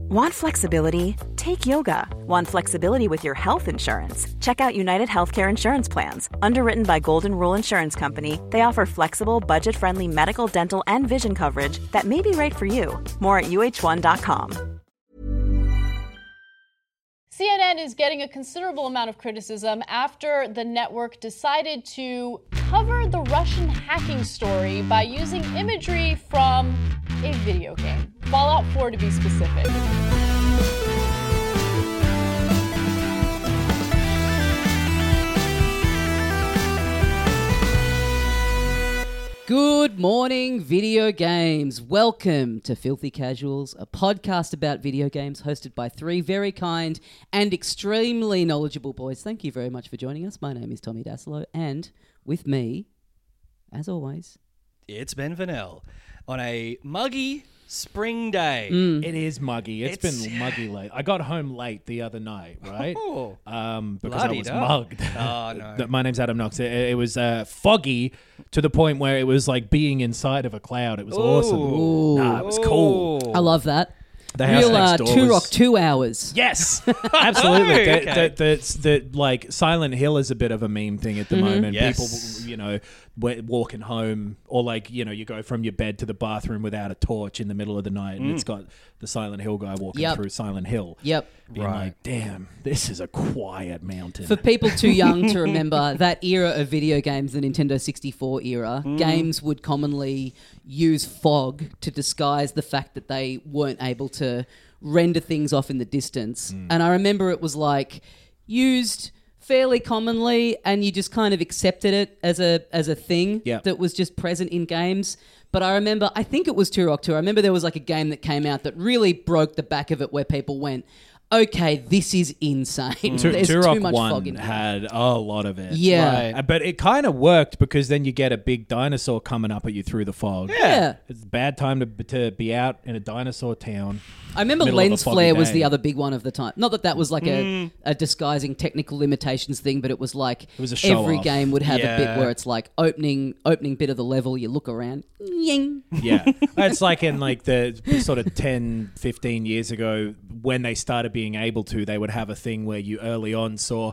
Want flexibility? Take yoga. Want flexibility with your health insurance? Check out United Healthcare Insurance Plans. Underwritten by Golden Rule Insurance Company, they offer flexible, budget-friendly medical, dental, and vision coverage that may be right for you. More at uh1.com. CNN is getting a considerable amount of criticism after the network decided to cover the Russian hacking story by using imagery from a video game. Fallout 4 to be specific. Good morning, video games. Welcome to Filthy Casuals, a podcast about video games hosted by three very kind and extremely knowledgeable boys. Thank you very much for joining us. My name is Tommy Dasilo, and with me, as always, it's Ben Vanel on a muggy spring day. It is muggy. It's been muggy late. I got home late the other night, right? Oh, because I was mugged. Oh, no. My name's Adam Knox. It was foggy to the point where it was like being inside of a cloud. It was awesome. It was cool. I love that. The house Real next door Turok was... 2 hours. Yes, absolutely. Okay. The like Silent Hill is a bit of a meme thing at the moment. Yes. People, walking home, or like, you go from your bed to the bathroom without a torch in the middle of the night, and it's got the Silent Hill guy walking through Silent Hill. Yep. Being like, damn, this is a quiet mountain. For people too young to remember that era of video games, the Nintendo 64 era, games would commonly use fog to disguise the fact that they weren't able to render things off in the distance. And I remember it was like used fairly commonly, and you just kind of accepted it as a thing that was just present in games. But I remember, I think it was Turok 2. I remember there was like a game that came out that really broke the back of it, where people went, okay, this is insane. There's Turok too much 1 fog in it. had a lot of it. Yeah. Right. But it kind of worked because then you get a big dinosaur coming up at you through the fog. Yeah. It's a bad time to be out in a dinosaur town. I remember middle of a lens foggy flare was day. the other big one of the time. Not that that was like a disguising technical limitations thing, but it was like was a show every off. game would have a bit Yeah. where it's like opening bit of the level, you look around, ying. Yeah. It's like in like the sort of 10, 15 years ago when they started being able to, they would have a thing where you early on saw,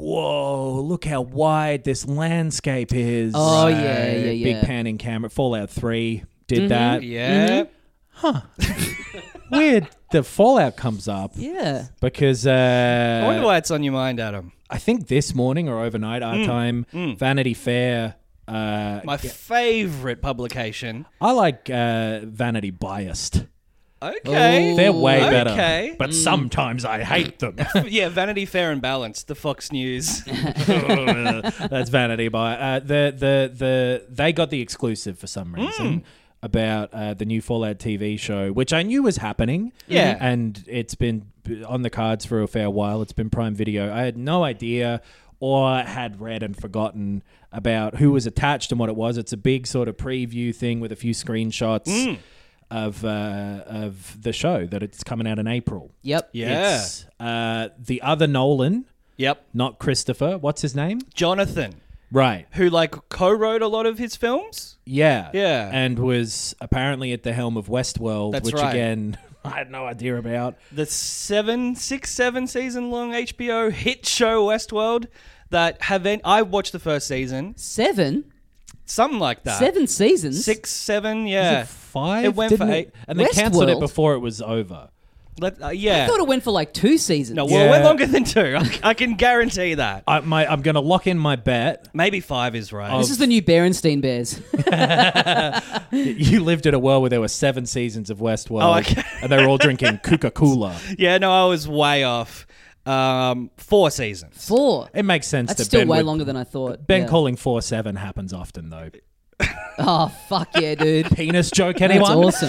whoa, look how wide this landscape is. Oh, yeah. Big panning camera. Fallout 3 did that. Yeah. Weird. The Fallout comes up Yeah. because I wonder why it's on your mind, Adam. I think this morning or overnight our time, Vanity Fair. My favourite publication. I like Vanity Biased. Okay. They're way better. Okay. But sometimes I hate them. Yeah, Vanity Fair and Balanced, the Fox News. That's Vanity Biased. They got the exclusive for some reason about the new Fallout TV show, which I knew was happening. Yeah. And it's been on the cards for a fair while. It's been Prime Video. I had no idea, or had read and forgotten about who was attached and what it was. It's a big sort of preview thing with a few screenshots of the show that it's coming out in April. Yep. Yeah. It's the other Nolan, Yep. not Christopher. What's his name? Jonathan, Right. who co-wrote a lot of his films. Yeah. Yeah. And was apparently at the helm of Westworld, That's which right. again, I had no idea about. The 7 season long HBO hit show Westworld that I watched the first season. 7? Something like that. 7 seasons? 6, 7, Was yeah. it 5? It went for Didn't 8. And they cancelled it Westworld? before it was over. Yeah. I thought it went for like 2 seasons. No, well, we're Yeah. longer than 2. I can guarantee that. I'm going to lock in my bet. Maybe 5 is right. This is the new Berenstain Bears. You lived in a world where there were 7 seasons of Westworld. Oh, okay. And they were all drinking Coca-Cola. Yeah, no, I was way off. 4 seasons. 4. It makes sense That's that still Ben way would- longer than I thought. Ben Yeah. calling 4-7 happens often, though. Oh, fuck yeah, dude. Penis joke, That's anyone? awesome.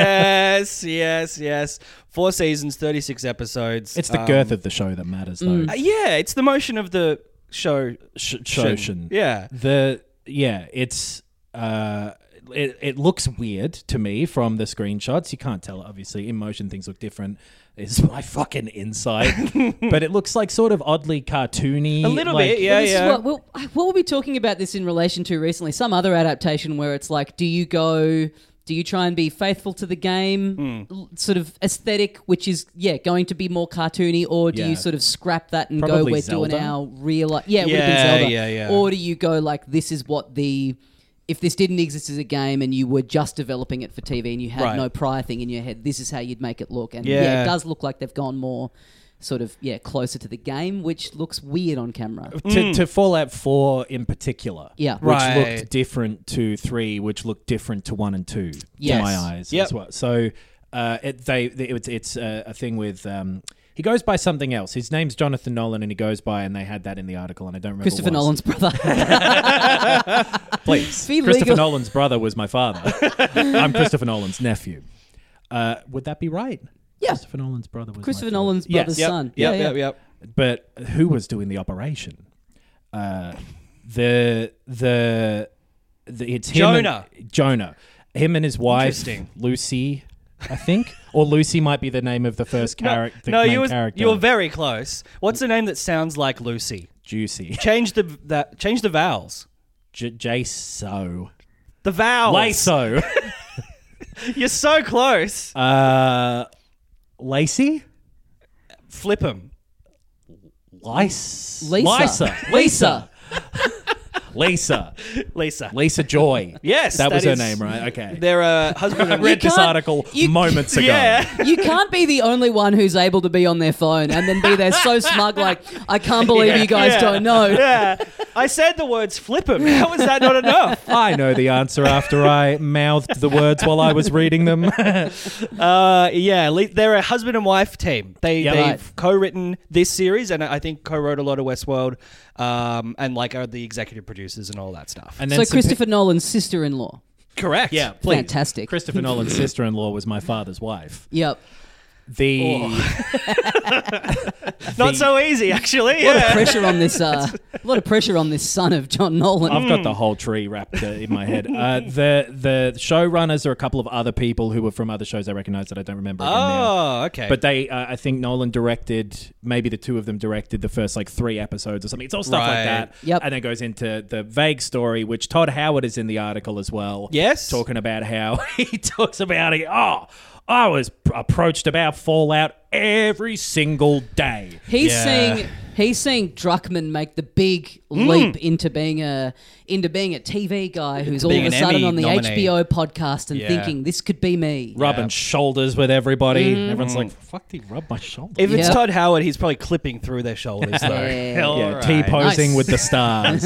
Yes. 4 seasons, 36 episodes. It's the girth of the show that matters, though. Yeah, it's the motion of the show. Shoshin. Yeah. It's it looks weird to me from the screenshots. You can't tell, obviously. In motion, things look different. Is my fucking insight. But it looks like sort of oddly cartoony. A little like- bit, yeah, This is yeah. what were we talking about this in relation to recently? Some other adaptation where it's like, do you go Do you try and be faithful to the game, sort of aesthetic, which is going to be more cartoony, or do you sort of scrap that and Probably go, we're Zelda. doing our real life? Yeah, it would have been Zelda. yeah. Or do you go like, this is what if this didn't exist as a game and you were just developing it for TV and you had no prior thing in your head, this is how you'd make it look. And it does look like they've gone more sort of, closer to the game, which looks weird on camera. To Fallout 4 in particular. Yeah. Which looked different to 3, which looked different to 1 and 2 Yes. to my eyes as well. So it's a thing with... he goes by something else. His name's Jonathan Nolan, and he goes by, and they had that in the article, and I don't remember Christopher what it Nolan's was. brother. Please. Be Christopher legal. Nolan's brother was my father. I'm Christopher Nolan's nephew. Would that be right? Yeah. Christopher Nolan's brother was Christopher my father. Nolan's brother's son. Yep. But who was doing the operation? It's him. Jonah. Jonah. Him and his wife, Interesting. Lucy, I think, or Lucy might be the name of the first character. No, character. you were very close. What's the name that sounds like Lucy? Juicy. Change the vowels. Jaso. The vowels. Laso. You're so close. Lacey. Flip them. Lisa. Lisa Joy. Yes, that was that her is- name, right? Okay. They're a husband I and read this can't- article you- moments ago. Yeah. You can't be the only one who's able to be on their phone and then be there so smug, like, I can't believe you guys don't know. Yeah. I said the words flip them. How is that not enough? I know the answer after I mouthed the words while I was reading them. They're a husband and wife team. They've Right. co-written this series, and I think co-wrote a lot of Westworld, and are the executive producers and all that stuff. And So then some Christopher Nolan's sister-in-law. Correct. yeah, please. Fantastic. Christopher Nolan's sister-in-law was my father's wife. Yep. The Not so easy, actually. A lot of Yeah. pressure on this. A lot of pressure on this son of John Nolan. I've got the whole tree wrapped in my head. The showrunners are a couple of other people who were from other shows I recognize that I don't remember again now. Oh, okay. But they, I think Nolan directed, maybe the two of them directed the first 3 episodes or something. It's all stuff Right. like that. Yep. And then goes into the vague story, which Todd Howard is in the article as well. Yes. Talking about how he talks about it. I was approached about Fallout every single day. He's Yeah. seeing Druckmann make the big leap into being a TV guy who's all of being a an sudden Emmy on the nominee. HBO podcast and Yeah. thinking this could be me. Rubbing shoulders with everybody. Everyone's like, fuck, did he rub my shoulder? if it's Yeah. Todd Howard, he's probably clipping through their shoulders, though. Yeah. All Yeah, right. T-posing Nice. with the stars.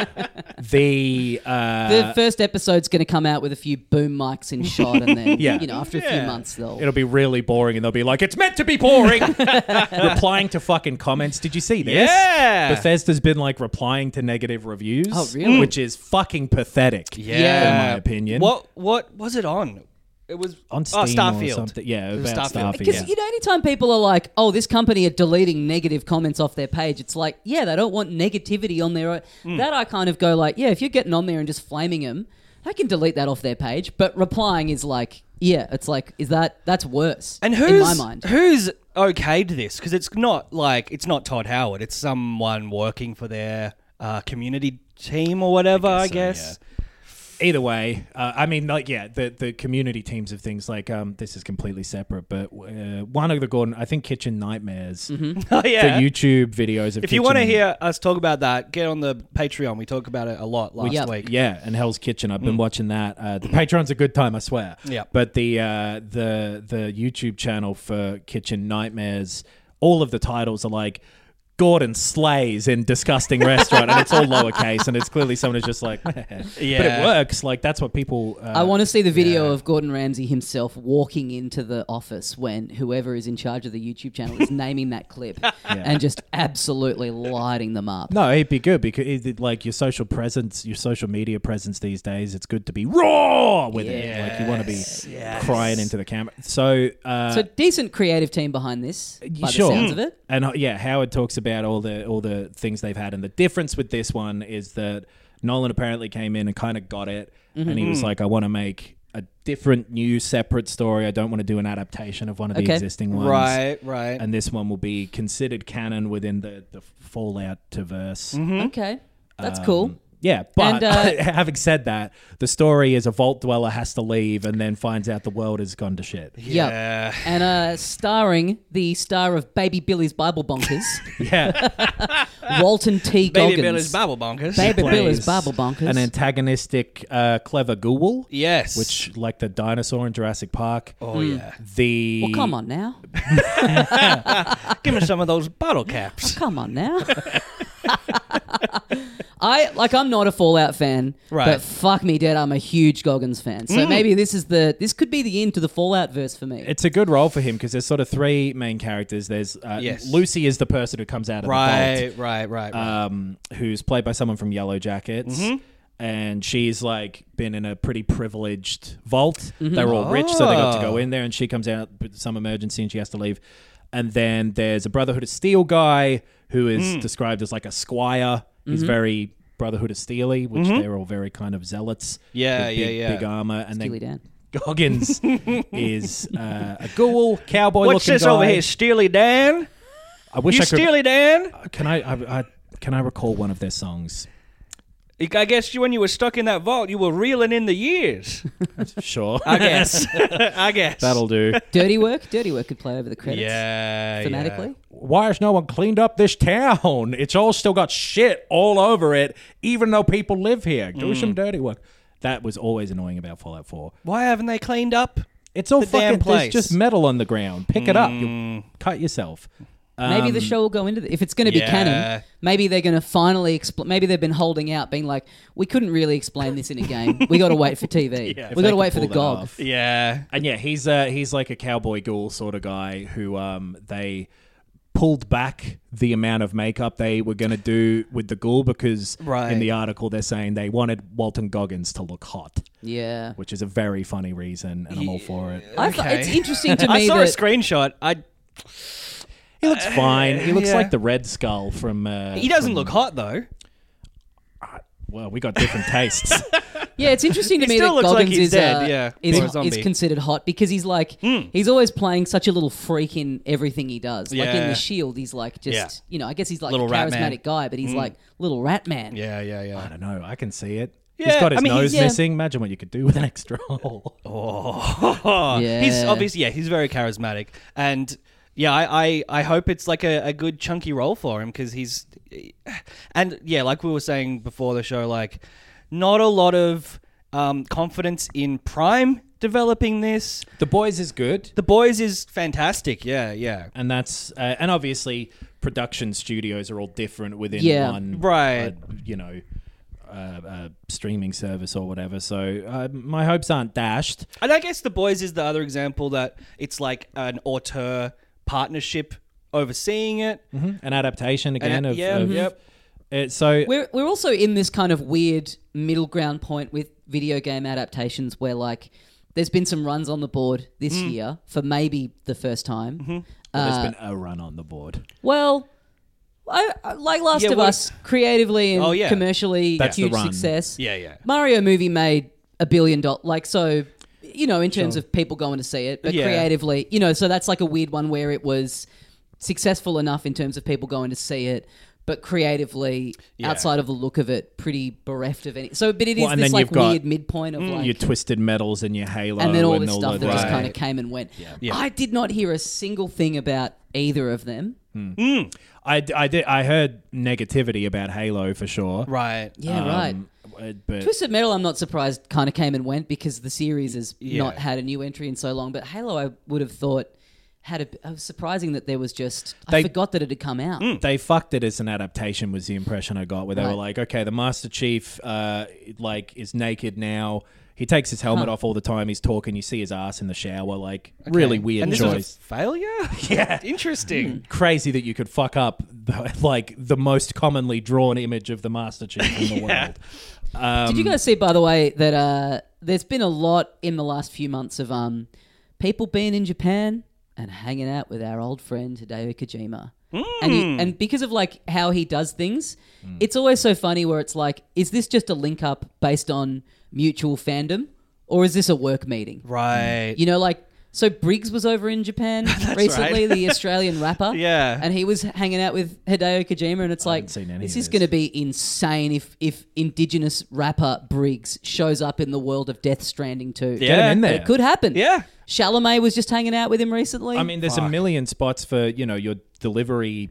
The The first episode's going to come out with a few boom mics in shot, and then Yeah. after a few months they'll. it'll be really boring, and they'll be like, "It's meant to be boring." Replying to fucking comments. Did you see this? Yeah. Bethesda's been replying to negative reviews. Oh, really? Which is fucking pathetic. Yeah. in my opinion. What was it on? It was On Steam Starfield. or something. Yeah, It was about Starfield. Starfield. Because yeah. anytime people are like, "Oh, this company are deleting negative comments off their page," it's like, yeah, they don't want negativity on their. That I kind of go like, yeah, if you're getting on there and just flaming them, they can delete that off their page. But replying is like, yeah, it's like, that's worse. And in my mind? who's okayed this? Because it's not Todd Howard. It's someone working for their community team or whatever. I guess. Either way, the community teams of things this is completely separate, but one of the Gordon, I think Kitchen Nightmares, Oh yeah. the YouTube videos of If you want to Kitchen- hear us talk about that, get on the Patreon. We talk about it a lot last Yep. week. Yeah, and Hell's Kitchen. I've been watching that. The Patreon's a good time, I swear. Yeah. But the YouTube channel for Kitchen Nightmares, all of the titles are like Gordon slays in disgusting restaurant, and it's all lowercase, and it's clearly someone who's just like, but it works. That's what people. I want to see the video of Gordon Ramsay himself walking into the office when whoever is in charge of the YouTube channel is naming that clip and just absolutely lighting them up. No, it'd be good because your social presence, your social media presence these days, it's good to be raw with it. You want to be crying into the camera. So, So decent creative team behind this, by sure. the sounds of it. And Howard talks about all the things they've had, and the difference with this one is that Nolan apparently came in and kind of got it, and he was like, I want to make a different, new, separate story. I don't want to do an adaptation of one of the existing ones. Right. And this one will be considered canon within the Fallout-verse. Okay, that's cool. Yeah, but And, having said that, the story is a vault dweller has to leave and then finds out the world has gone to shit. Yeah. Yep. And starring the star of Baby Billy's Bible Bonkers, Yeah. Walton T. Goggins. Baby Billy's Bible Bonkers. Baby Billy's Plays Bible Bonkers. An antagonistic, clever ghoul. Yes. Which, like the dinosaur in Jurassic Park. Oh, yeah. The Well, come on now. Give me some of those bottle caps. Come on now. I'm not a Fallout fan, Right. but fuck me dead, I'm a huge Goggins fan. So maybe this could be the end to the Fallout verse for me. It's a good role for him because there's sort of three main characters. There's Yes. Lucy is the person who comes out of the vault. Right. Who's played by someone from Yellow Jackets. And she's like been in a pretty privileged vault. They're all rich, so they got to go in there. And she comes out with some emergency and she has to leave. And then there's a Brotherhood of Steel guy who is described as like a squire. He's very Brotherhood of Steely, which they're all very kind of zealots. Yeah, with big armor. And Steely then Dan. Goggins is a ghoul, cowboy What's looking this guy. over here, Steely Dan? I wish You I could. Steely Dan? Can I recall one of their songs? I guess when you were stuck in that vault, you were reeling in the years. Sure. I guess. I guess. That'll do. Dirty Work? Dirty Work could play over the credits. Yeah. Thematically. Why has no one cleaned up this town? It's all still got shit all over it, even though people live here. Do some dirty work. That was always annoying about Fallout 4. Why haven't they cleaned up? It's all The damn fucking, place. there's just metal on the ground. Pick it up. You'll cut yourself. Maybe the show will go into if it's going to be yeah. canon. Maybe they're going to finally maybe they've been holding out, being like, we couldn't really explain this in a game. We got to wait for TV. If We they got to could wait for the pull that GOG. off. Yeah. And yeah, he's like a cowboy ghoul sort of guy who they pulled back the amount of makeup they were going to do with the ghoul because Right. in the article they're saying they wanted Walton Goggins to look hot, Yeah. which is a very funny reason, and I'm all for it. Okay. It's interesting to me I saw that a screenshot. He looks fine. He looks yeah. like the Red Skull from... He doesn't look hot, though. Well, we got different tastes. yeah, it's interesting to He me still that looks like Goggins he's is dead, yeah. Or a is zombie. considered hot because he's like he's always playing such a little freak in everything he does. Like in Yeah. The Shield, he's like just I guess he's like Little a rat man. charismatic guy, but he's like little rat man. Yeah. I don't know. I can see it. Yeah, he's got his I mean, nose he's- missing. Imagine what you could do with an extra hole. Yeah. He's obviously, he's very charismatic. And yeah, I hope it's like a good chunky role for him because he's... And yeah, like we were saying before the show, like not a lot of confidence in Prime developing this. The Boys is good. The Boys is fantastic. Yeah. And that's and obviously production studios are all different within Yeah. one Right. streaming service or whatever. So my hopes aren't dashed. And I guess The Boys is the other example that it's like an auteur partnership overseeing it. An adaptation again of yep. so We're also in this kind of weird middle ground point with video game adaptations where like there's been some runs on the board this year for maybe the first time. there's been a run on the board. Well, I like Last Yeah, of what- Us creatively and Oh, yeah. commercially That's the huge run. success. Yeah. Mario movie made $1 billion. Like, so, in terms of people going to see it, but Yeah. creatively, so that's like a weird one where it was successful enough in terms of people going to see it, but creatively, Yeah. outside of the look of it, pretty bereft of any. So, but it is Well, and this then like you've got weird midpoint of like. Your Twisted Metals and your Halo And then all this of stuff that those- just Right. kind of came and went. Yeah. I did not hear a single thing about either of them. I heard negativity about Halo for sure. Right. Yeah, right. But Twisted Metal, I'm not surprised, kind of came and went because the series has Yeah. not had a new entry in so long. But Halo, I would have thought it was surprising that there was just. I forgot that it had come out. they fucked it as an adaptation was the impression I got, where they were Right. like, okay, the Master Chief is naked now. He takes his helmet off all the time. He's talking. You see his ass in the shower. Like, really weird And this choice. was a failure? Yeah. Interesting. Crazy that you could fuck up the most commonly drawn image of the Master Chief in the world. Did you guys see, by the way, that there's been a lot in the last few months of people being in Japan and hanging out with our old friend Hideo Kojima. And because of like how he does things, it's always so funny where it's like, is this just a link up based on mutual fandom, or is this a work meeting? Right. Like So Briggs was over in Japan recently, right. the Australian rapper. Yeah. And he was hanging out with Hideo Kojima, and it's like, haven't seen any this of is this. going to be insane if indigenous rapper Briggs shows up in the world of Death Stranding 2. Yeah. Get him in But there. it could happen. Yeah. Chalamet was just hanging out with him recently. I mean, there's a million spots for, your delivery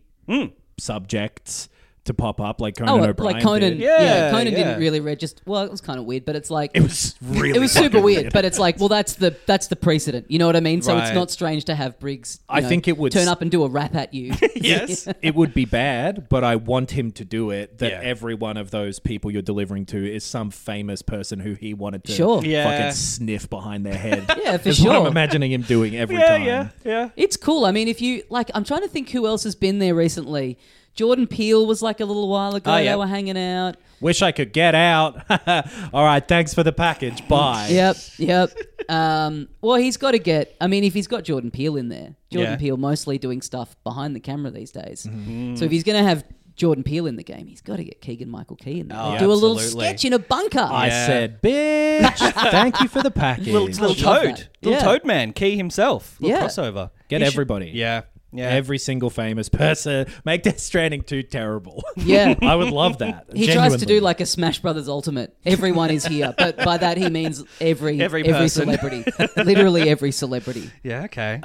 subjects to pop up, like Conan O'Brien like Conan. did. Yeah, Conan yeah. didn't really read. Well, it was kind of weird, but it's like It was really it was super fucking weird. But it's like, well, that's the precedent. You know what I mean? So it's Right. not strange to have Briggs. I think it would turn up and do a rap at you. Yes. It would be bad, but I want him to do it. That Yeah. every one of those people you're delivering to is some famous person who he wanted to Sure. Yeah. fucking sniff behind their head. Yeah, for That's what I'm sure. imagining him doing every time. Yeah. It's cool. I mean, if you like, I'm trying to think who else has been there recently. Jordan Peele was like a little while ago. Oh, yeah. They were hanging out. Wish I could get out. All right, thanks for the package. Bye. Yep. Well, he's got to get. I mean, if he's got Jordan Peele in there, Jordan Yeah. Peele mostly doing stuff behind the camera these days. So if he's going to have Jordan Peele in the game, he's got to get Keegan-Michael Key in there. Oh, Do a little absolutely. sketch in a bunker. I Yeah. said, bitch, thank you for the package. Little love Toad. that. Little Yeah. Toad Man. Key himself. Little Yeah. crossover. Get He should- everybody. Yeah. Yeah. Every single famous person. Make Death Stranding 2 terrible. Yeah. I would love that. He tries to do Genuinely. like a Smash Brothers Ultimate. Everyone is here, but by that he means every person. celebrity, literally every celebrity. Yeah, okay.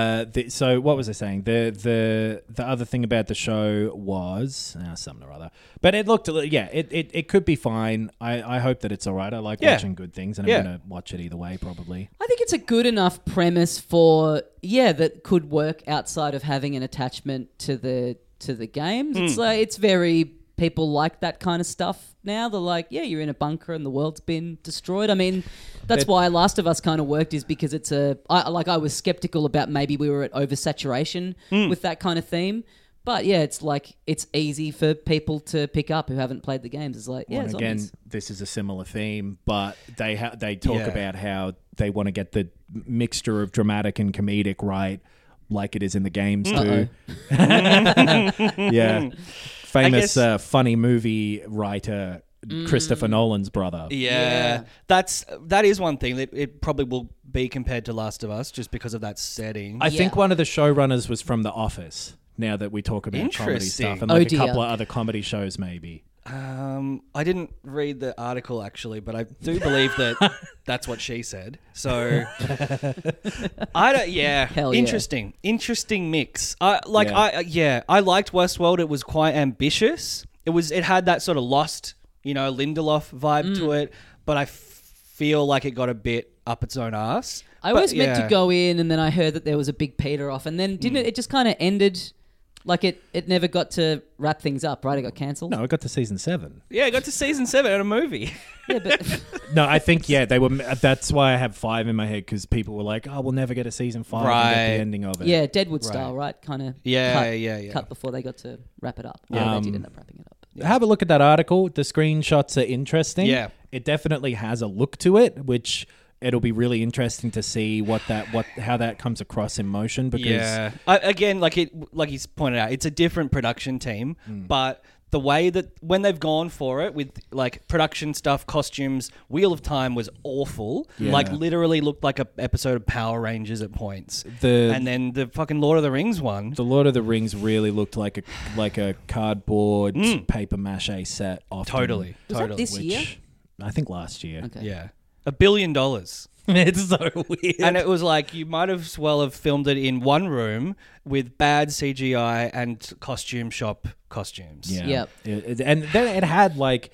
So what was I saying? The other thing about the show was something or other, but it looked it could be fine. I hope that it's all right. I like Yeah. watching good things, and Yeah. I'm gonna watch it either way probably. I think it's a good enough premise for that could work outside of having an attachment to the games. It's like it's very people like that kind of stuff now. They're like, yeah, you're in a bunker and the world's been destroyed. I mean, that's why Last of Us kind of worked, is because it's I was skeptical about maybe we were at oversaturation with that kind of theme. But yeah, it's like it's easy for people to pick up who haven't played the games. It's like, yeah, And again, zombies. this is a similar theme, but they talk Yeah. about how they want to get the mixture of dramatic and comedic right, like it is in the games too. Yeah, famous guess- funny movie writer Christopher Nolan's brother. Yeah. That is one thing that it probably will be compared to Last of Us just because of that setting. I think Yeah. one of the showrunners was from The Office. Now that we talk about comedy Interesting. stuff, and Oh, like a dear. couple of other comedy shows, maybe. I didn't read the article actually, but I do believe that that's what she said. So I don't. Yeah, Hell yeah. interesting mix. I liked Westworld. It was quite ambitious. It had that sort of Lost, Lindelof vibe to it, but I feel like it got a bit up its own ass. I But, was meant yeah. to go in, and then I heard that there was a big Peter off, and then didn't it? It just kind of ended. Like it never got to wrap things up, right? It got cancelled. No, it got to season 7. Yeah, I got to season 7 in a movie. Yeah, but No, I think they were. That's why I have 5 in my head, because people were like, "Oh, we'll never get a season 5 and get Right. the ending of it." yeah, Deadwood style, right? Kind of. Yeah. Cut before they got to wrap it up. Yeah, they did end up wrapping it up. Have a look at that article. The screenshots are interesting. Yeah. It definitely has a look to it, which it'll be really interesting to see how that comes across in motion, because Yeah. Again, like he's pointed out, it's a different production team, but the way that when they've gone for it with like production stuff, costumes, Wheel of Time was awful. Yeah. Like literally looked like a episode of Power Rangers at points. The- and then the fucking Lord of the Rings one. The Lord of the Rings really looked like a cardboard paper mache set. Often, Totally. Was that this which year? I think last year. Okay. Yeah. $1 billion. It's so weird. And it was like you might as well have filmed it in one room with bad CGI and costume shop costumes. Yeah. Yep. And then it had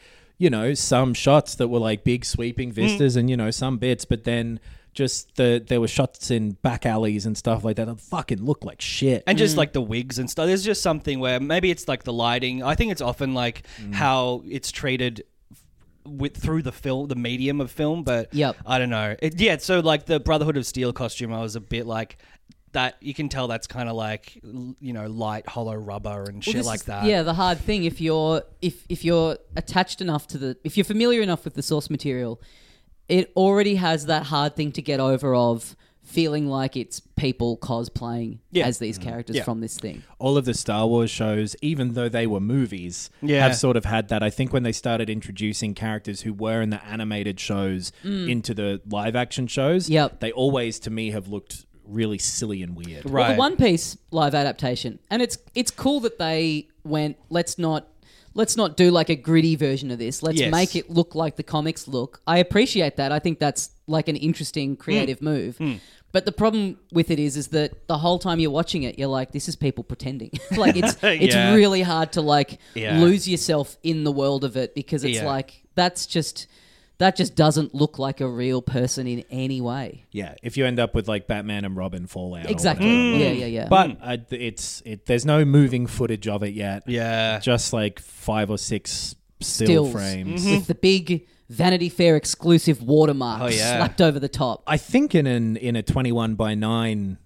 some shots that were like big sweeping vistas and some bits, but then just there were shots in back alleys and stuff like that that fucking looked like shit. And just like the wigs and stuff. There's just something where maybe it's like the lighting. I think it's often like how it's treated through the film, the medium of film, but Yep. I don't know. So like the Brotherhood of Steel costume, I was a bit like that. You can tell that's kind of like light hollow rubber and shit This like is- that. Yeah, the hard thing if you're attached enough to if you're familiar enough with the source material, it already has that hard thing to get over of feeling like it's people cosplaying as these characters from this thing. All of the Star Wars shows, even though they were movies, Yeah. have sort of had that. I think when they started introducing characters who were in the animated shows into the live action shows, Yep. they always, to me, have looked really silly and weird. Right. Well, the One Piece live adaptation, and it's cool that they went, let's not do like a gritty version of this. Let's Yes. make it look like the comics look. I appreciate that. I think that's like an interesting creative move. But the problem with it is that the whole time you're watching it, you're like, this is people pretending. Like it's Yeah. really hard to like Yeah. lose yourself in the world of it because it's Yeah. like that just doesn't look like a real person in any way. Yeah, if you end up with like Batman and Robin Fallout. or Exactly. whatever. Yeah. But there's no moving footage of it yet. Yeah. Just like 5 or 6 still Stills frames. with the big Vanity Fair exclusive watermark Oh, yeah. slapped over the top. I think in a 21:9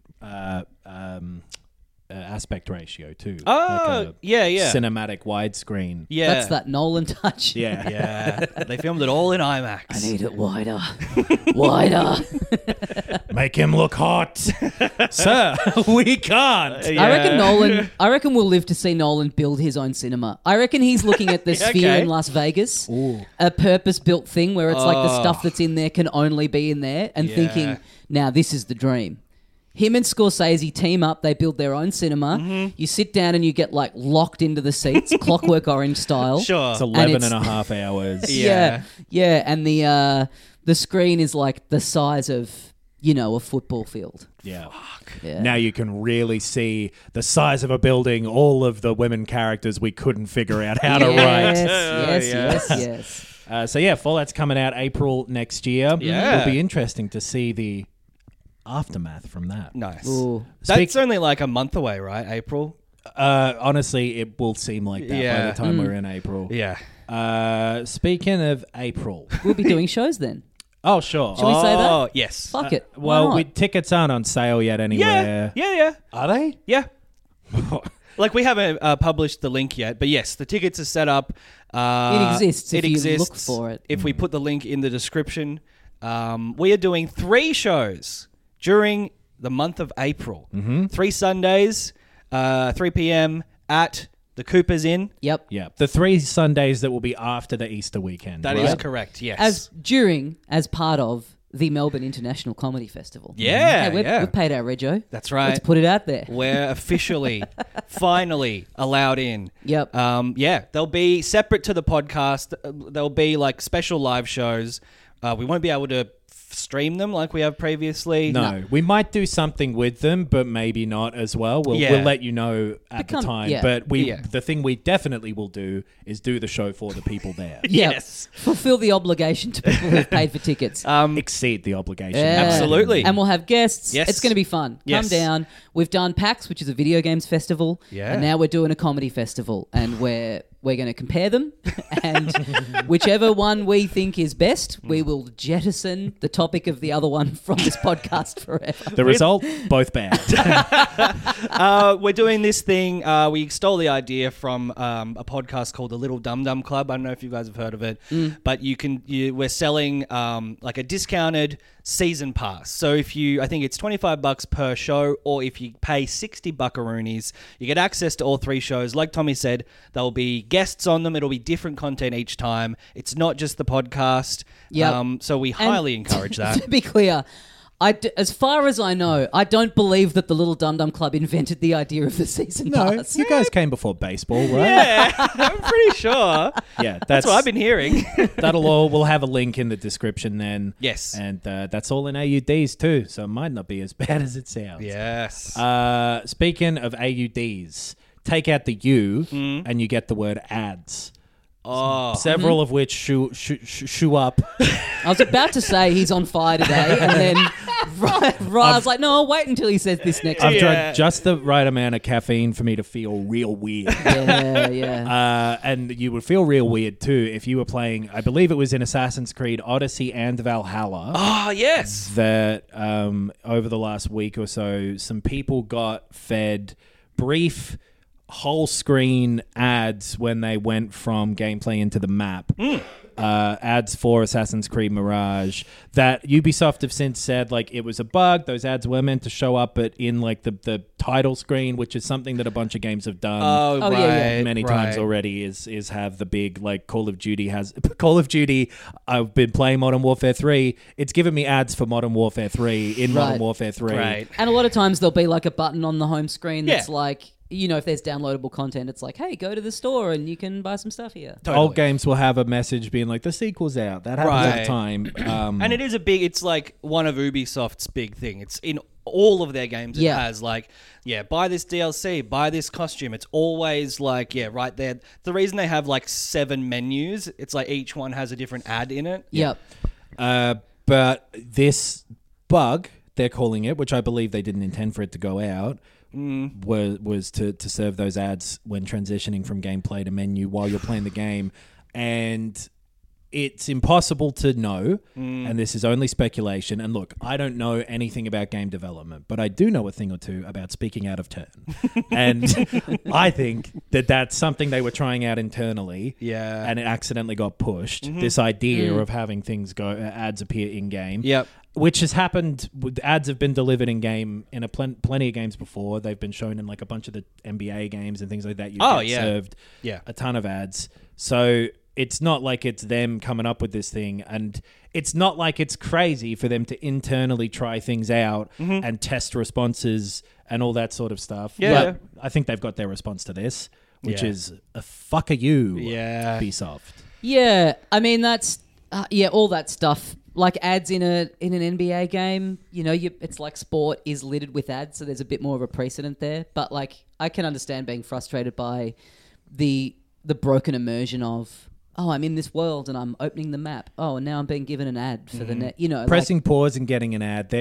aspect ratio too. Oh, Like a yeah. cinematic widescreen. Yeah. That's that Nolan touch. Yeah. Yeah. They filmed it all in IMAX. I need it wider. Wider. Make him look hot. Sir, we can't. Yeah. I reckon we'll live to see Nolan build his own cinema. I reckon he's looking at the Sphere okay. in Las Vegas, a purpose-built thing where it's like the stuff that's in there can only be in there, and Yeah. thinking, now this is the dream. Him and Scorsese team up, they build their own cinema. You sit down and you get like locked into the seats, Clockwork Orange style. Sure. It's 11 it's- and a half hours. Yeah. Yeah, and the screen is like the size of, a football field. Yeah. Yeah. Now you can really see the size of a building, all of the women characters we couldn't figure out how to write. Yes. So yeah, Fallout's coming out April next year. Yeah. It'll be interesting to see the aftermath from that. Nice. Ooh. That's only like a month away, right? April? Honestly, it will seem like that by Yeah. the time we're in April. Yeah. Speaking of April. We'll be doing shows then. Oh, sure. Should we say that? Oh, yes. Fuck it. Why Well, not? tickets aren't on sale yet anywhere. Yeah. Are they? Yeah. Like, we haven't published the link yet, but yes, the tickets are set up. It exists if it you exists. look for it. If we put the link in the description, we are doing 3 shows during the month of April. 3 Sundays, 3 p.m. at the Cooper's Inn. Yep. Yeah. The 3 Sundays that will be after the Easter weekend. That right? is correct, yes. As part of the Melbourne International Comedy Festival. Yeah, Hey, we've paid our rego. That's right. Let's put it out there. We're officially, finally allowed in. Yep. Yeah, they'll be separate to the podcast. There'll be like special live shows. We won't be able to stream them like we have previously. No, we might do something with them, but maybe not as well. We'll let you know at the time. yeah. But the thing we definitely will do is do the show for the people there. Yep. Yes. Fulfill the obligation to people who've paid for tickets. Exceed the obligation. Yeah. Absolutely. And we'll have guests. Yes. It's going to be fun. Yes. Come down. We've done PAX, which is a video games festival. Yeah. And now we're doing a comedy festival. And we're going to compare them. And whichever one we think is best, we will jettison the topic of the other one from this podcast forever. The result, both bad. We're doing this thing. We stole the idea from a podcast called The Little Dum Dum Club. I don't know if you guys have heard of it, but we're selling like a discounted season pass. So I think it's $25 per show, or if you pay 60 buckaroonies, you get access to all 3 shows. Like Tommy said, there'll be guests on them. It'll be different content each time. It's not just the podcast. Yep. So we highly encourage that. To be clear, as far as I know, I don't believe that the Little Dum Dum Club invented the idea of the season No, pass. you guys came before baseball, right? Yeah, I'm pretty sure. Yeah, That's what I've been hearing. We'll have a link in the description then. Yes. And that's all in AUDs too, so it might not be as bad as it sounds. Yes. Speaking of AUDs, take out the U and you get the word ads. Oh. Several of which shoe up. I was about to say he's on fire today, and then I was like, no, I'll wait until he says this next I've time. drunk just the right amount of caffeine for me to feel real weird. Yeah. And you would feel real weird too if you were playing, I believe it was in Assassin's Creed Odyssey and Valhalla. Oh, yes. That over the last week or so, some people got fed brief whole screen ads when they went from gameplay into the map. ads for Assassin's Creed Mirage that Ubisoft have since said like it was a bug. Those ads were meant to show up in like the title screen, which is something that a bunch of games have done. Oh, right, yeah. Many times already is have the big like Call of Duty. I've been playing Modern Warfare 3. It's given me ads for Modern Warfare 3 in Modern Right. Warfare 3. Right. And a lot of times there'll be like a button on the home screen that's Yeah. like, you know, if there's downloadable content, it's like, hey, go to the store and you can buy some stuff here. Old games will have a message being like the sequel's out. That happens all the Right. time. And it is it's like one of Ubisoft's big thing. It's in all of their games. It Yeah. has like, buy this DLC, buy this costume. It's always like, right there. The reason they have like 7 menus, it's like each one has a different ad in it. Yep. But this bug, they're calling it, which I believe they didn't intend for it to go out, was to serve those ads when transitioning from gameplay to menu while you're playing the game. And it's impossible to know, and this is only speculation. And look, I don't know anything about game development, but I do know a thing or two about speaking out of turn. And I think that that's something they were trying out internally, Yeah. and it accidentally got pushed. This idea of having things ads appear in game, Yep. which has happened. Ads have been delivered in game in plenty of games before. They've been shown in like a bunch of the NBA games and things like that. You get served a ton of ads. So it's not like it's them coming up with this thing, and it's not like it's crazy for them to internally try things out and test responses and all that sort of stuff. Yeah. But I think they've got their response to this, which Yeah. is a fuck you, Yeah. Ubisoft. Yeah, I mean that's all that stuff. Like ads in an NBA game, you know, it's like sport is littered with ads, so there's a bit more of a precedent there. But like, I can understand being frustrated by the broken immersion of, oh, I'm in this world and I'm opening the map. Oh, and now I'm being given an ad for the net. You know, Pressing pause and getting an ad.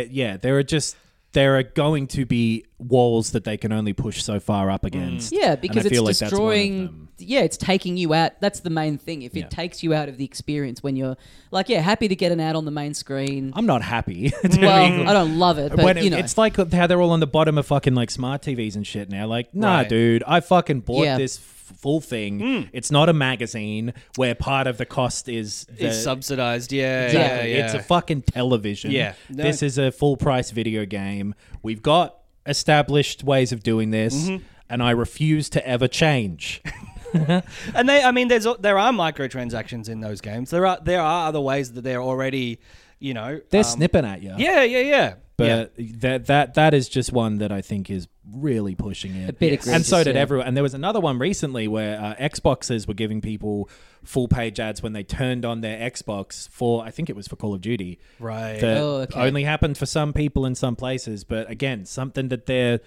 There are going to be walls that they can only push so far up against. Yeah, And because I feel it's like that's one of destroying. them. Yeah, it's taking you out. That's the main thing. If Yeah. it takes you out of the experience when you're like, happy to get an ad on the main screen. I'm not happy. Well, I don't love it, but When you know, it's like how they're all on the bottom of fucking like smart TVs and shit now. Like, nah, Right. dude, I fucking bought Yeah. this full thing. It's not a magazine where part of the cost is It's subsidized. Yeah. Exactly. Yeah. It's a fucking television. Yeah. This is a full price video game. We've got established ways of doing this, and I refuse to ever change. And there are microtransactions in those games. There are other ways that they're already, They're snipping at you. Yeah. But that is just one that I think is really pushing it. A bit egregious, and so did yeah. everyone. And there was another one recently where Xboxes were giving people full page ads when they turned on their Xbox for, I think it was for Call of Duty. Right. That Oh, okay. only happened for some people in some places. But again, something that they're,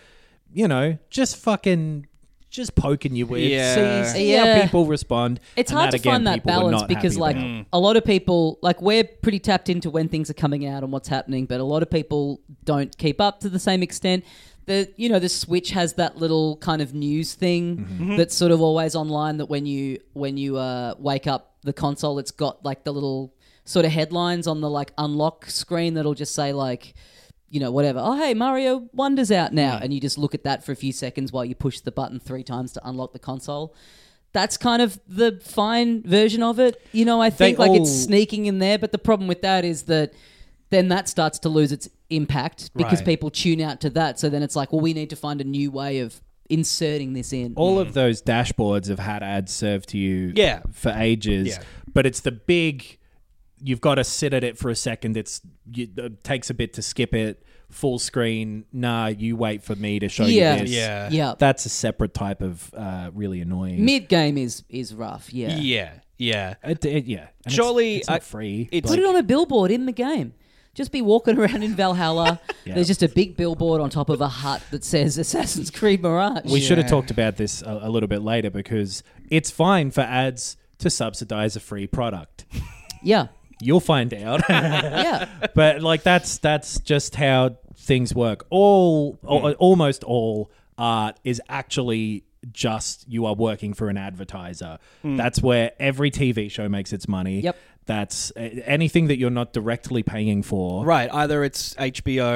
just poking you with. Yeah. See how Yeah. people respond. It's And hard to again, find that people were balance not because, happy like, about. a lot of people, like, we're pretty tapped into when things are coming out and what's happening, but a lot of people don't keep up to the same extent. The Switch has that little kind of news thing that's sort of always online. That when you wake up the console, it's got like the little sort of headlines on the like unlock screen that'll just say like, whatever. Oh, hey, Mario Wonder's out now. And you just look at that for a few seconds while you push the button 3 times to unlock the console. That's kind of the fine version of it. I think it's sneaking in there. But the problem with that is that then that starts to lose its impact because Right. people tune out to that. So then it's like, well, we need to find a new way of inserting this in. All of those dashboards have had ads served to you for ages. Yeah. But it's the big, you've got to sit at it for a second. It takes a bit to skip it. Full screen. Nah, you wait for me to show you this. Yeah. Yeah. That's a separate type of really annoying. Mid game is rough. Yeah. Yeah. And Surely, it's not free. it's- Put it on a billboard in the game. Just be walking around in Valhalla. Yeah. There's just a big billboard on top of a hut that says Assassin's Creed Mirage. We should have talked about this a little bit later because it's fine for ads to subsidize a free product. Yeah. You'll find out. Yeah. But like that's just how things work. Almost all art is actually just you are working for an advertiser. That's where every TV show makes its money. Yep. That's anything that you're not directly paying for. Right. Either it's HBO,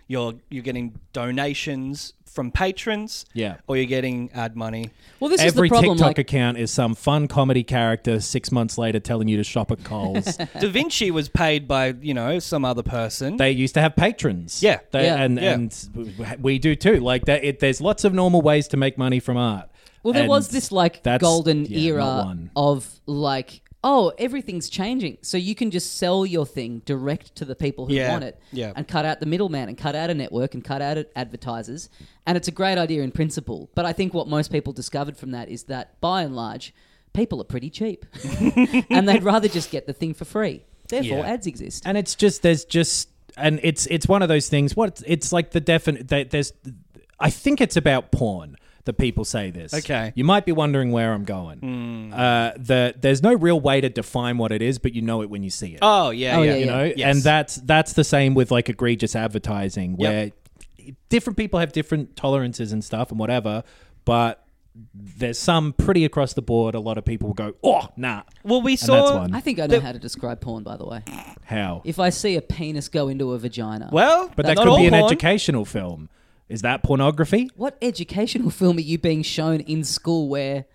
you're getting donations from patrons, Yeah. or you're getting ad money. Well, this Every is the problem. TikTok Like, account is some fun comedy character 6 months later telling you to shop at Coles. Da Vinci was paid by some other person. They used to have patrons. Yeah. And we do too. Like that, there's lots of normal ways to make money from art. well, there And was this like that's- golden yeah, not era one. of like, oh, everything's changing, so you can just sell your thing direct to the people who Yeah, want it, yeah. and cut out the middleman, and cut out a network, and cut out advertisers. And it's a great idea in principle, but I think what most people discovered from that is that by and large, people are pretty cheap, and they'd rather just get the thing for free. Therefore, Yeah. ads exist. And it's just and it's one of those things. It's like the definite. There's, I think it's about porn that people say this. Okay. You might be wondering where I'm going. There's no real way to define what it is, but you know it when you see it. Oh yeah, Oh, yeah, yeah, You know, Yes. and that's the same with like egregious advertising, where different people have different tolerances and stuff and whatever, but there's some pretty across the board. A lot of people will go, oh, nah. Well, we And that's saw. one. I think I know how to describe porn, by the way. How? If I see a penis go into a vagina, Well, But that not could all be an porn. educational film. Is that pornography? what educational film are you being shown in school where...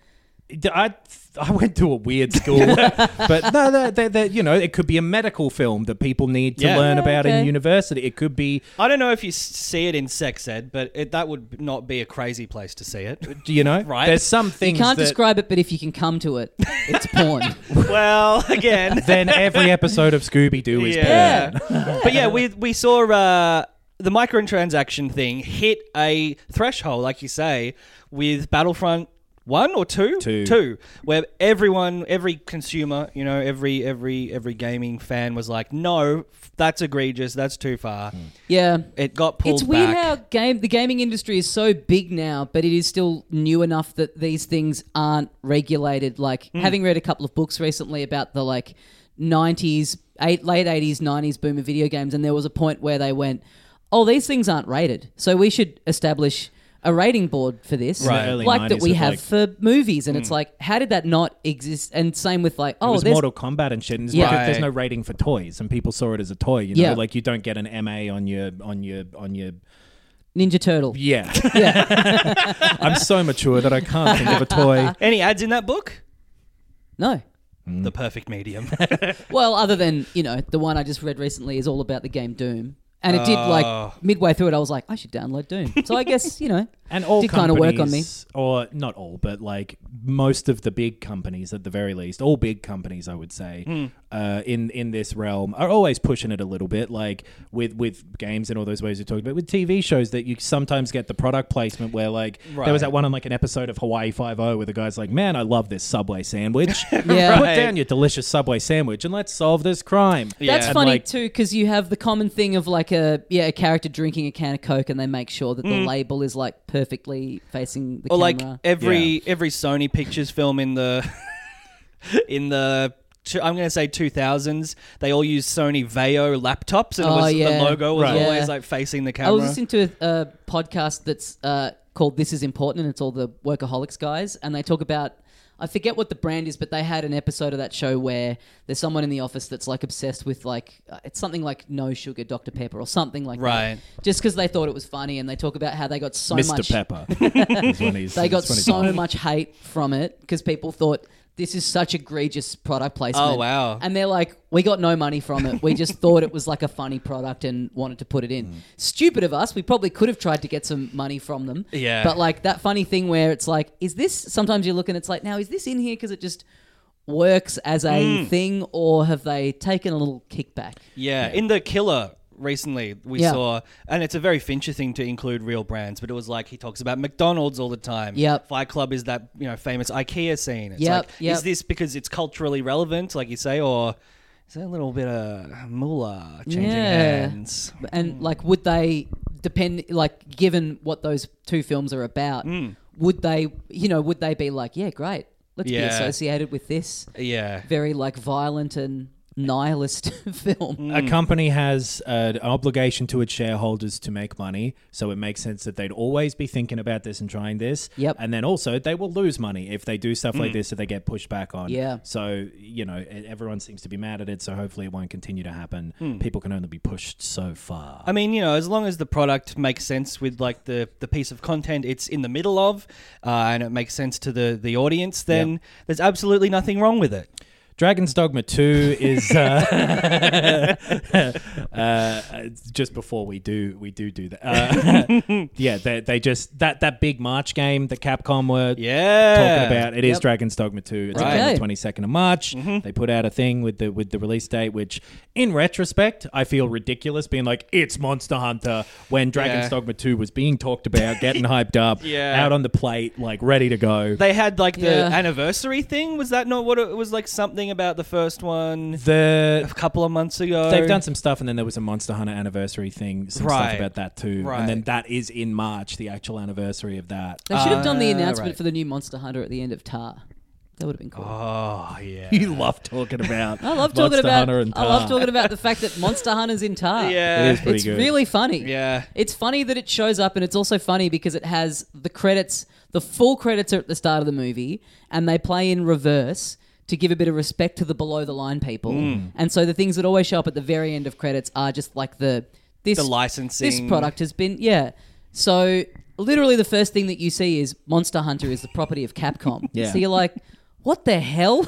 I went to a weird school, but no, it could be a medical film that people need to Yeah. learn Yeah, about okay. in university. It could be, I don't know if you see it in sex ed, but that would not be a crazy place to see it. Right. There's some You things can't that describe it, but if you can come to it, it's porn. Well, again, then every episode of Scooby Doo is yeah. porn. But yeah, we saw the microtransaction thing hit a threshold, like you say, with Battlefront 1 or 2? Two. Where every consumer, every gaming fan was like, no, that's egregious, that's too far. Yeah. It got pulled It's weird back. how the gaming industry is so big now, but it is still new enough that these things aren't regulated. Like, having read a couple of books recently about the like 90s, late 80s, 90s boom of video games, and there was a point where they went, oh, these things aren't rated, so we should establish a rating board for this, Right. Early like that 90s we with, have like- for movies. And it's like, how did that not exist? And same with like, It oh, was there's Mortal Kombat and shit. And it's Yeah. because there's Right. no rating for toys, and people saw it as a toy. You know, Yeah. like you don't get an MA on your. Ninja Turtle. Yeah, Yeah. I'm so mature that I can't think of a toy. Any ads in that book? No. The perfect medium. Well, other than, the one I just read recently is all about the game Doom. And it did, Oh. like, midway through it, I was like, I should download Doom. So I guess, And all did kind of work on me. companies, or not all, but like most of the big companies, at the very least, all big companies, I would say, in this realm, are always pushing it a little bit. Like with games and all those ways you talked about, with TV shows, that you sometimes get the product placement where, like, there was Right. that one on like an episode of Hawaii Five-0 where the guy's like, "Man, I love this Subway sandwich. Yeah. Put Right. down your delicious Subway sandwich and let's solve this crime." Yeah. That's And, funny, like- too, because you have the common thing of, like, a character drinking a can of Coke and they make sure that the label is, like, perfectly facing the Or like camera. every Sony Pictures film in the I'm going to say 2000s, they all use Sony Vaio laptops, and Oh, the yeah. logo was Right. always Yeah. like facing the I camera. was listening to a podcast that's called This Is Important, and it's all the Workaholics guys, and they talk about, I forget what the brand is, but they had an episode of that show where there's someone in the office that's like obsessed with like, it's something like no sugar Dr. Pepper or something like Right. that. Just because they thought it was funny, and they talk about how they got so Mr. much... Pepper. is when he's- They got that's when he's so on. much hate from it because people thought this is such egregious product placement. Oh, wow. And they're like, we got no money from it. We just thought it was like a funny product and wanted to put it in. Stupid of us. We probably could have tried to get some money from them. Yeah. But like that funny thing where it's like, is this, sometimes you look and it's like, now is this in here because it just works as a thing, or have they taken a little kickback? Yeah, in The Killer recently we Yeah. saw, and it's a very Fincher thing to include real brands, but it was like he talks about McDonald's all the time. Yep. Fight Club is that famous IKEA scene. It's Yep, like, yep. is this because it's culturally relevant, like you say, or is there a little bit of moolah changing hands? And like, would they depend? Like, given what those two films are about, would they be like, yeah, great, let's be Yeah. associated with this Yeah. very like violent and nihilist film. A company has an obligation to its shareholders to make money, so it makes sense that they'd always be thinking about this and trying this. Yep. And then also they will lose money if they do stuff like this that they get pushed back on. Yeah. So, everyone seems to be mad at it, so hopefully it won't continue to happen. People can only be pushed so far. I mean, as long as the product makes sense with like the piece of content it's in the middle of, and it makes sense to the audience, then there's absolutely nothing wrong with it. Dragon's Dogma 2 is just before we do that. They just that big March game that Capcom were talking about. It is Dragon's Dogma 2. It's on the 22nd of March. They put out a thing with the release date, which in retrospect I feel ridiculous, being like it's Monster Hunter when Dragon's Dogma 2 was being talked about, getting hyped up, out on the plate, like ready to go. They had like the anniversary thing. Was that not what it was? Like something about the first one a couple of months ago. They've done some stuff, and then there was a Monster Hunter anniversary thing, some stuff about that too. And then that is in March, the actual anniversary of that. They should have done the announcement for the new Monster Hunter at the end of Tar. That would have been cool. Oh yeah, You love talking about I love talking Monster Hunter and Tar. I love talking about the fact that Monster Hunter's in Tar. Yeah. It is pretty It's good. really funny. Yeah. It's funny that it shows up, and it's also funny because it has the credits, the full credits are at the start of the movie, and they play in reverse to give a bit of respect to the below the line people. And so the things that always show up at the very end of credits are just like the licensing. This product has been So literally the first thing that you see is Monster Hunter is the property of Capcom. Yeah. So you're like, what the hell?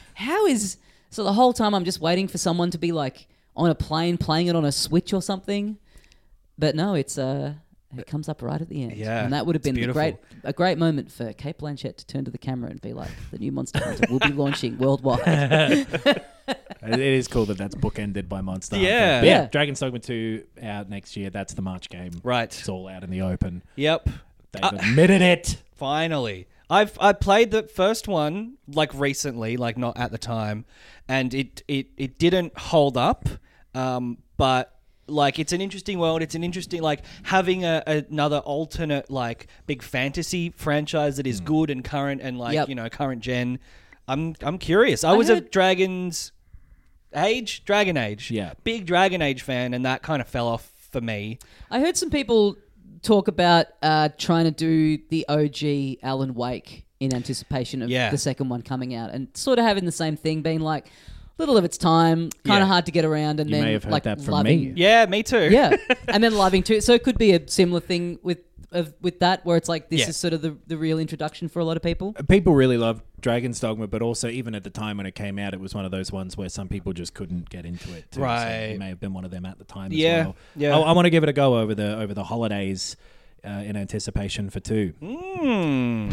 So the whole time I'm just waiting for someone to be like on a plane playing it on a Switch or something. But no, it comes up right at the end. Yeah, and that would have been beautiful. a great moment for Cate Blanchett to turn to the camera and be like, the new Monster Hunter will be launching worldwide. It is cool that that's bookended by Monster Hunter. Yeah. But Yeah. Dragon's Dogma 2 out next year. That's the March game. Right. It's all out in the open. Yep. They've admitted it. Finally. I played the first one like recently, like not at the time, and it didn't hold up. But like it's an interesting world. It's an interesting like having another alternate like big fantasy franchise that is good and current and like current gen. I'm curious. I was a Dragon Age, big Dragon Age fan, and that kind of fell off for me. I heard some people talk about trying to do the OG Alan Wake in anticipation of the second one coming out, and sort of having the same thing, being like little of its time, kind of hard to get around, and You then may have heard like that from loving, me. Yeah, me too. yeah, and then loving too. So it could be a similar thing with that, where it's like this is sort of the real introduction for a lot of people. People really love Dragon's Dogma, but also even at the time when it came out, it was one of those ones where some people just couldn't get into it too. Right. So it may have been one of them at the time as Yeah, well. yeah. I want to give it a go over the holidays in anticipation for 2.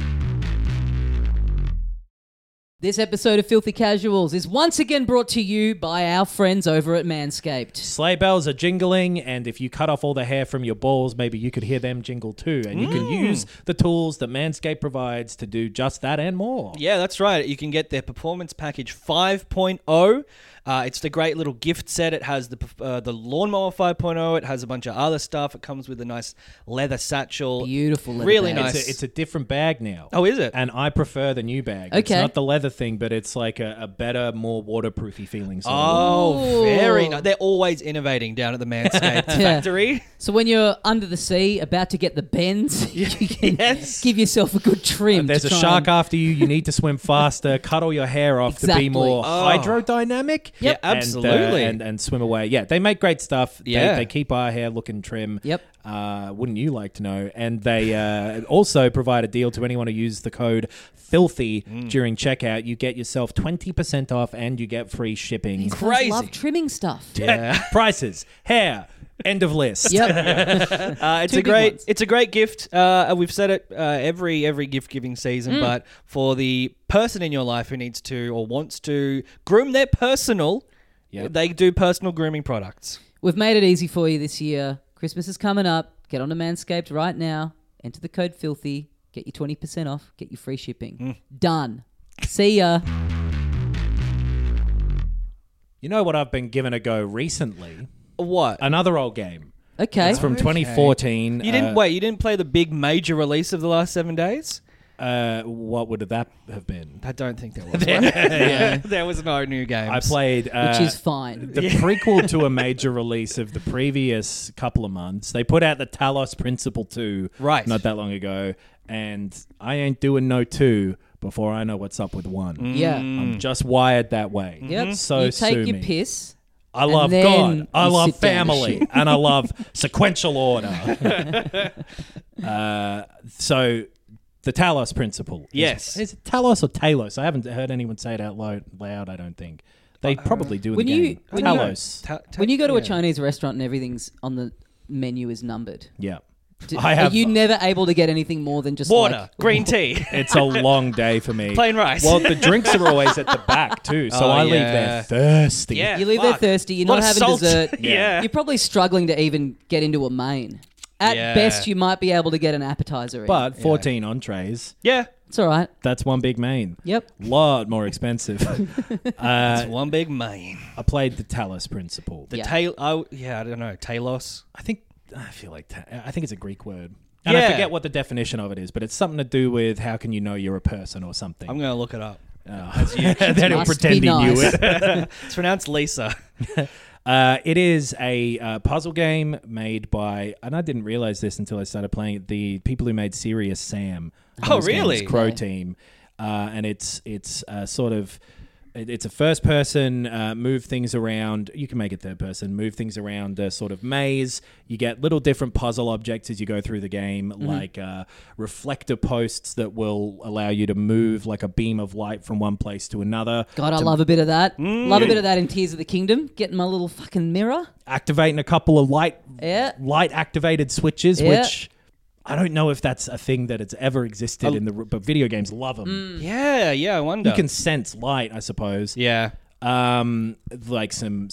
This episode of Filthy Casuals is once again brought to you by our friends over at Manscaped. Sleigh bells are jingling, and if you cut off all the hair from your balls, maybe you could hear them jingle too. And you can use the tools that Manscaped provides to do just that and more. Yeah, that's right. You can get their Performance Package 5.0. It's the great little gift set. It has the Lawnmower 5.0. It has a bunch of other stuff. It comes with a nice leather satchel. Beautiful leather Really bag. nice. It's a different bag now. Oh, is it? And I prefer the new bag. It's Okay. not the leather thing, but it's like a better, more waterproofy feeling. Sort of Oh, Ooh. very nice. They're always innovating down at the Manscaped factory. So when you're under the sea, about to get the bends, you can give yourself a good trim. There's to a try shark and- after you. You need to swim faster. Cut all your hair off to Exactly. be more Oh. hydrodynamic. Yep. And, Absolutely. and swim away. Yeah, they make great stuff. Yeah. They keep our hair looking trim. Yep. Wouldn't you like to know? And they also provide a deal to anyone who uses the code FILTHY during checkout. You get yourself 20% off and you get free shipping. These guys Crazy. love trimming stuff. Yeah. Prices, hair, end of list. Yep. It's Two a big great ones. it's a great gift. We've said it every gift giving season, but for the person in your life who needs to or wants to groom their personal, they do personal grooming products. We've made it easy for you this year. Christmas is coming up. Get onto Manscaped right now. Enter the code FILTHY. Get your 20% off. Get your free shipping. Done. See ya. You know what I've been given a go recently? What? Another old game. Okay. It's from 2014. You didn't play the big major release of the last 7 days? What would that have been? I don't think there was one. There was no new games. I played... Which is fine. the prequel to a major release of the previous couple of months. They put out the Talos Principle 2 not that long ago, and I ain't doing no 2 before I know what's up with 1. Yeah. I'm just wired that way. Yep. So you take sue your me. piss. I love then God. I you love sit down to family. shit. And I love sequential order. So the Talos Principle. Yes. Is it Talos or Talos? I haven't heard anyone say it out loud, I don't think. They probably do in When the you- game. when you- Talos. When you go to a Chinese restaurant and everything's on the menu is numbered, Yeah. are you never able to get anything more than just Water, like, green tea, It's a long day for me. plain rice. Well, the drinks are always at the back too, so Oh, I leave yeah. there thirsty. Yeah. You leave there Fuck. thirsty. You're Lot not of having salt. dessert. Yeah. You're probably struggling to even get into a main. At Yeah. best, you might be able to get an appetizer. But 14 entrees, Yeah, it's all right. that's one big main. Yep. Lot more expensive. it's one big main. I played the Talos Principle. The Yeah. I don't know, Talos. I think it's a Greek word. And I Yeah. forget what the definition of it is, but it's something to do with how can you know you're a person or something. I'm gonna look it up. Then he'll Must pretend be he knew nice. it. It's pronounced Lisa. It is a puzzle game made by, and I didn't realize this until I started playing it, the people who made Serious Sam. Oh, Those games, really? Crow Yeah. Team. And it's sort of... It's a first person, move things around. You can make it third person, move things around a sort of maze. You get little different puzzle objects as you go through the game, like reflector posts that will allow you to move like a beam of light from one place to another. God, I love a bit of that. Love a bit of that in Tears of the Kingdom. Getting my little fucking mirror. Activating a couple of light activated switches, Yeah. which I don't know if that's a thing that it's ever existed in but video games love them. Yeah, I wonder. You can sense light, I suppose. Yeah. Like some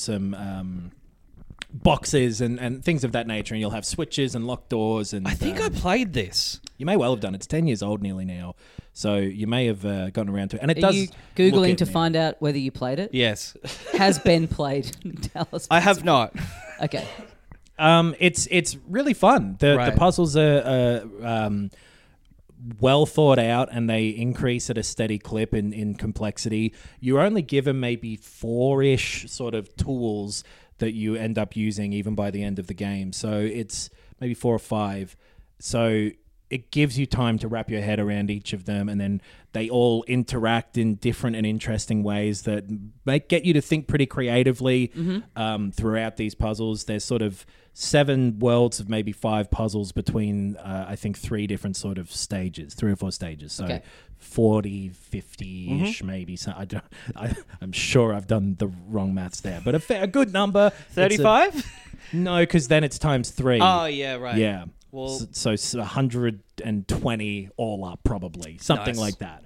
boxes and things of that nature, and you'll have switches and locked doors. And I think I played this. you may well have done. It's 10 years old nearly now, so you may have gotten around to it. And it Are does. you look Googling at to me. find out whether you played it? Yes. Has Ben played Talos? I have not. Okay. It's really fun. The Right. puzzles are well thought out, and they increase at a steady clip in complexity. You're only given maybe 4-ish sort of tools that you end up using even by the end of the game. So it's maybe 4 or 5. So it gives you time to wrap your head around each of them, and then they all interact in different and interesting ways that get you to think pretty creatively throughout these puzzles. There's sort of 7 worlds of maybe 5 puzzles between, I think, 3 different sort of stages, 3 or 4 stages. So Okay. 40, 50-ish maybe. So I'm sure I've done the wrong maths there, but a good number. 35? No, because then it's times 3. Oh, yeah, right. Yeah. Well- So 120 all up, probably. Something Nice. like that.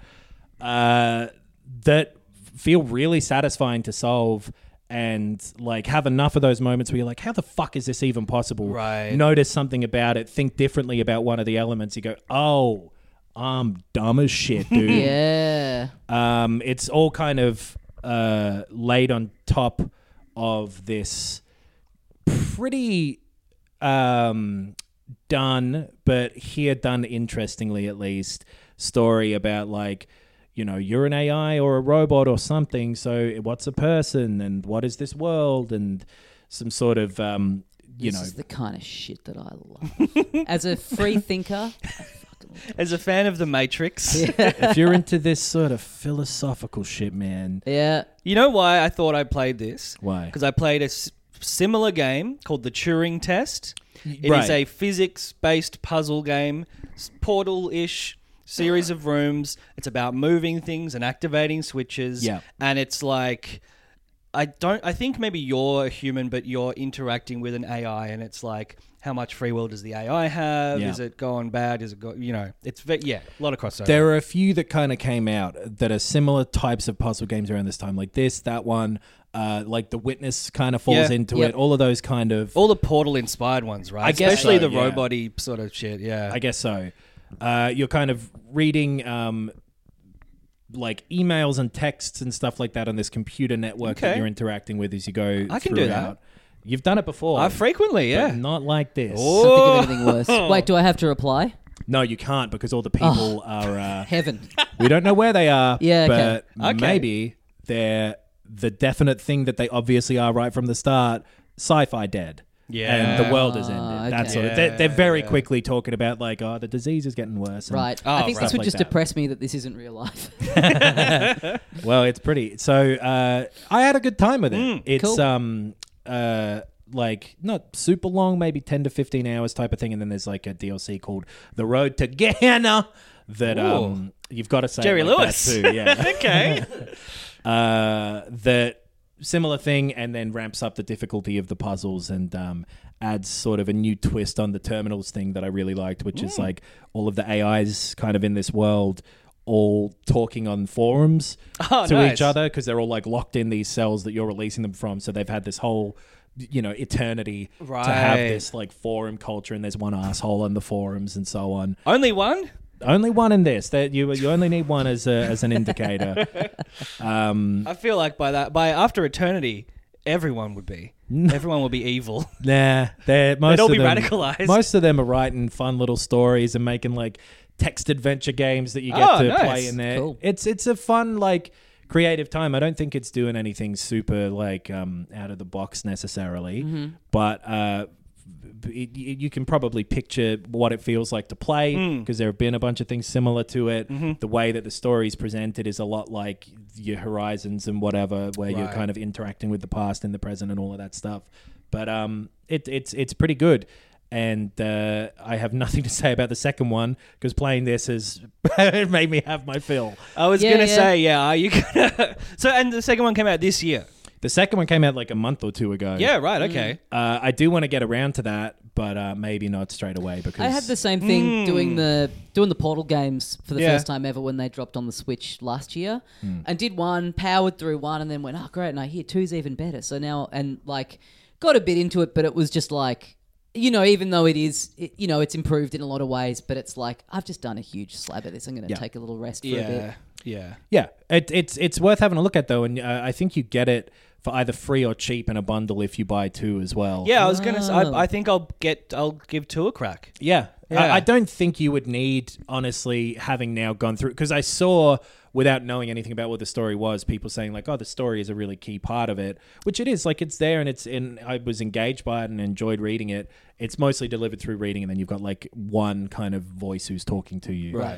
That feel really satisfying to solve, and like have enough of those moments where you're like, how the fuck is this even possible? Right. Notice something about it, think differently about one of the elements. You go, oh, I'm dumb as shit, dude. Yeah. It's all kind of laid on top of this pretty done, but here done interestingly at least, story about like, you know, you're an AI or a robot or something, so what's a person and what is this world, and some sort of This is the kind of shit that I love. As a free thinker, I fucking love it. As a fan of The Matrix. if you're into this sort of philosophical shit, man. Yeah. You know why I thought I played this? Why? Because I played a similar game called the Turing Test. It is Right. a physics-based puzzle game, Portal-ish series of rooms. It's about moving things and activating switches. Yeah. And it's like, I think maybe you're a human, but you're interacting with an AI, and it's like, how much free will does the AI have? Yeah. Is it going bad? Is it go? You know, it's a lot of crossover. There are a few that kind of came out that are similar types of puzzle games around this time, like this, that one, like The Witness kind of falls Yeah. into Yep. it. All of those kind of, all the Portal-inspired ones, right? I guess Especially so, the yeah. robot-y sort of shit. Yeah, I guess so. You're kind of reading like emails and texts and stuff like that on this computer network that Okay. you're interacting with as you go. I can do throughout. You've done it before. I frequently, but yeah. not like this. Can't think of anything worse. Wait, do I have to reply? No, you can't because all the people are. Heaven. We don't know where they are. Yeah, okay. but Okay. maybe they're the definite thing that they obviously are right from the start. Sci-fi dead. Yeah. And the world has ended. okay. That sort of. They're very quickly talking about like, the disease is getting worse. and- Right. Oh, I think right. this would Like just that. depress me that this isn't real life. Well, it's pretty. So I had a good time with it. It's cool. like not super long, maybe 10 to 15 hours type of thing, and then there's like a DLC called The Road to Gehenna that Ooh. you've got to say Jerry it like Lewis. that too. Yeah. Okay. That similar thing, and then ramps up the difficulty of the puzzles and adds sort of a new twist on the terminals thing that I really liked, which is like all of the AIs kind of in this world all talking on forums to nice. each other because they're all like locked in these cells that you're releasing them from. So they've had this whole eternity to have Right. this like forum culture, and there's one asshole on the forums and so on. Only one? Only one in this. That you only need one as an indicator. I feel like by after eternity, everyone would be. Everyone will be evil. Nah, most all of be them, radicalized. Most of them are writing fun little stories and making like text adventure games that you get Oh, to nice. play in there. Cool. It's a fun like creative time. I don't think it's doing anything super like out of the box necessarily, but you can probably picture what it feels like to play because there have been a bunch of things similar to it. The way that the story is presented is a lot like your Horizons and whatever, where you're Right. kind of interacting with the past and the present and all of that stuff. But it's pretty good. And I have nothing to say about the second one because playing this has made me have my fill. I was Yeah, gonna yeah. say, are you gonna? So, and the second one came out this year. The second one came out like a month or two ago. Yeah, right. Okay. I do want to get around to that, but maybe not straight away because I had the same thing doing the Portal games for the Yeah. first time ever when they dropped on the Switch last year, and did one, powered through one, and then went, oh great, and I hear two's even better. So now and like got a bit into it, but it was just like, even though it's improved in a lot of ways, but it's like I've just done a huge slab at this. I'm going to take a little rest for a bit. Yeah. Yeah, it's worth having a look at though, and I think you get it for either free or cheap in a bundle if you buy two as well. Yeah, I was gonna say. I think I'll give two a crack. Yeah. Yeah. I don't think you would need, honestly, having now gone through, because I saw, without knowing anything about what the story was, people saying like, oh, the story is a really key part of it, which it is. Like, it's there and I was engaged by it and enjoyed reading it. It's mostly delivered through reading, and then you've got like one kind of voice who's talking to you. Right.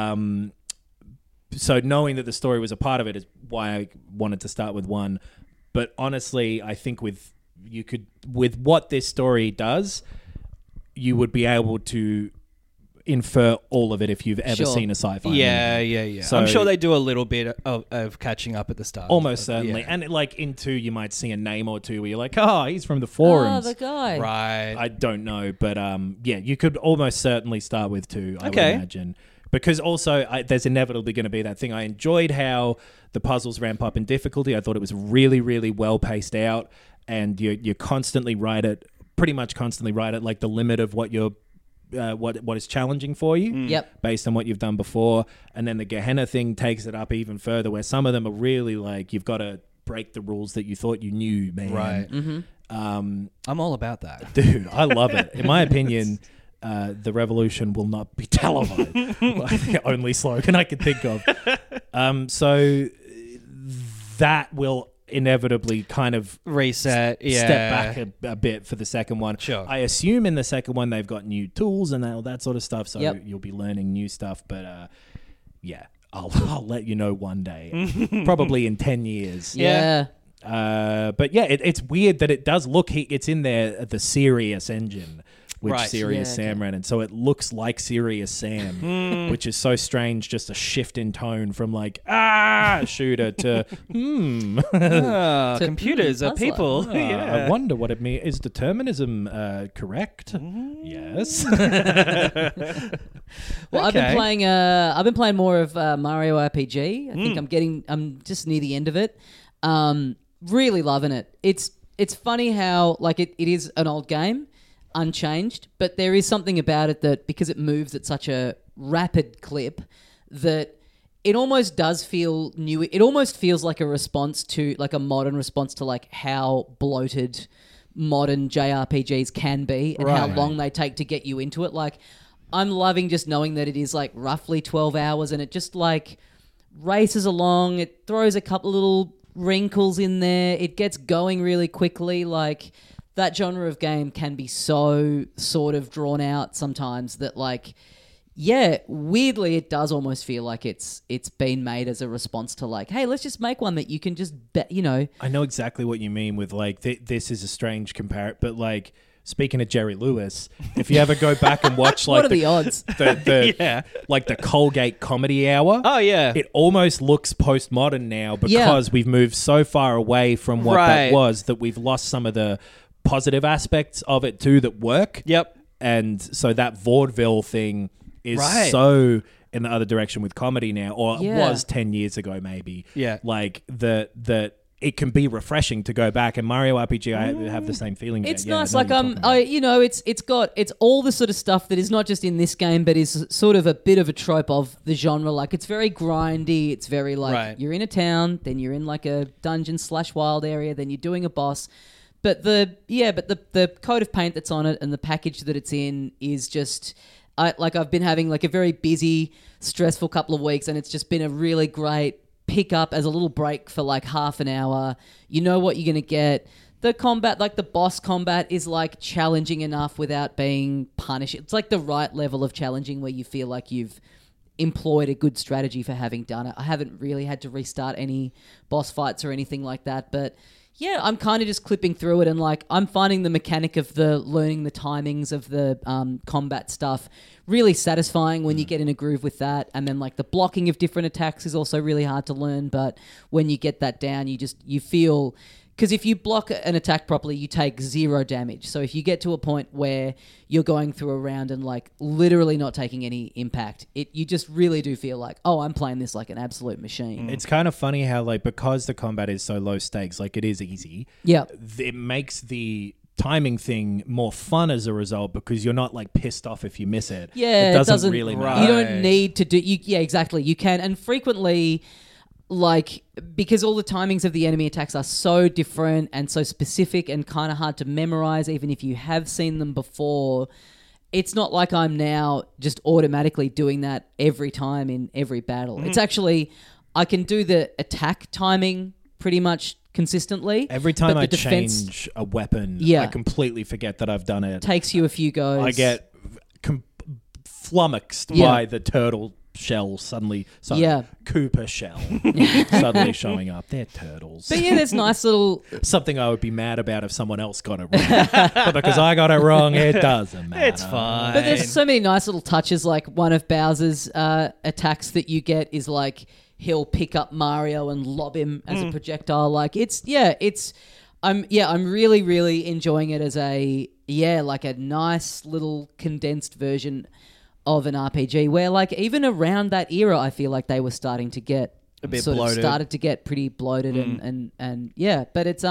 So knowing that the story was a part of it is why I wanted to start with one. But honestly, I think with what this story does, you would be able to infer all of it if you've ever Sure. seen a sci-fi Yeah, movie. yeah. So- I'm sure they do a little bit of catching up at the start. Almost certainly. Yeah. And like in two, you might see a name or two where you're like, oh, he's from the Oh, forums. the guy. Right. I don't know, but yeah, you could almost certainly start with two, I Okay. would imagine. Because also, there's inevitably going to be that thing. I enjoyed how the puzzles ramp up in difficulty. I thought it was really, really well paced out, and you're constantly pretty much constantly right at like the limit of what you're what is challenging for you. Yep. Based on what you've done before. And then the Gehenna thing takes it up even further, where some of them are really like you've got to break the rules that you thought you knew, man. Right. Um, I'm all about that. dude, I love it. In my opinion, the revolution will not be televised. The only slogan I can think of. So that will inevitably kind of Reset. Yeah. step back a bit for the second one. Sure. I assume in the second one they've got new tools and all that sort of stuff, so Yep. you'll be learning new stuff. But yeah, I'll let you know one day, probably in 10 years. Yeah. But yeah, it's weird that it does look. It's in there the Sirius engine, which Right. Sirius Yeah, Sam ran, and so it looks like Sirius Sam, which is so strange. Just a shift in tone from like shooter to Computers are puzzler. people. I wonder what it means. Is determinism correct? Yes. Well, Okay. I've been playing more of Mario RPG. I think I'm just near the end of it. Really loving it. It's funny how like it is an old game, unchanged, but there is something about it that because it moves at such a rapid clip that it almost does feel new. It almost feels like a response to like a modern response to like how bloated modern JRPGs can be and how Right. long they take to get you into it. Like I'm loving just knowing that it is like roughly 12 hours and it just like races along. It throws a couple little wrinkles in there. It gets going really quickly. Like that genre of game can be so sort of drawn out sometimes that like, yeah, weirdly it does almost feel like it's been made as a response to like, hey, let's just make one that you can just I know exactly what you mean with like this is a strange comparison, but like speaking of Jerry Lewis, if you ever go back and watch like what are the odds? the like the Colgate Comedy Hour. Oh yeah. It almost looks postmodern now because we've moved so far away from what that was that we've lost some of the positive aspects of it too that work. Yep. And so that vaudeville thing is so in the other direction with comedy now, or it was 10 years ago maybe. Yeah. Like that it can be refreshing to go back, and Mario RPG I have the same feeling. It's about. nice, I like know what you're talking about. it's all the sort of stuff that is not just in this game, but is sort of a bit of a trope of the genre. Like it's very grindy. It's very like you're in a town, then you're in like a dungeon / wild area, then you're doing a boss. But the coat of paint that's on it and the package that it's in is just. I've been having like a very busy, stressful couple of weeks, and it's just been a really great pick up as a little break for like half an hour. You know what you're going to get. The combat, like the boss combat, is like challenging enough without being punished. It's like the right level of challenging where you feel like you've employed a good strategy for having done it. I haven't really had to restart any boss fights or anything like that, but yeah, I'm kind of just clipping through it and like I'm finding the mechanic of the learning the timings of the combat stuff really satisfying when you get in a groove with that. And then like the blocking of different attacks is also really hard to learn, but when you get that down, you feel... Because if you block an attack properly, you take 0 damage. So if you get to a point where you're going through a round and like literally not taking any impact, you just really do feel like, oh, I'm playing this like an absolute machine. It's kind of funny how like because the combat is so low stakes, like it is easy. Yeah, it makes the timing thing more fun as a result because you're not like pissed off if you miss it. Yeah, it doesn't really matter. You don't need to do. Yeah, exactly. You can, and frequently. Like, because all the timings of the enemy attacks are so different and so specific and kind of hard to memorize, even if you have seen them before, it's not like I'm now just automatically doing that every time in every battle. It's actually, I can do the attack timing pretty much consistently. Every time I change a weapon, I completely forget that I've done it. Takes you a few goes. I get flummoxed by the turtle shell Cooper shell suddenly showing up. They're turtles. But yeah, there's nice little... Something I would be mad about if someone else got it wrong. But because I got it wrong, it doesn't matter. It's fine. But there's so many nice little touches, like one of Bowser's attacks that you get is like he'll pick up Mario and lob him as a projectile. Like I'm really, really enjoying it as like a nice little condensed version of an RPG where like even around that era I feel like they were starting to get a bit bloated. Started to get pretty bloated and yeah, but it's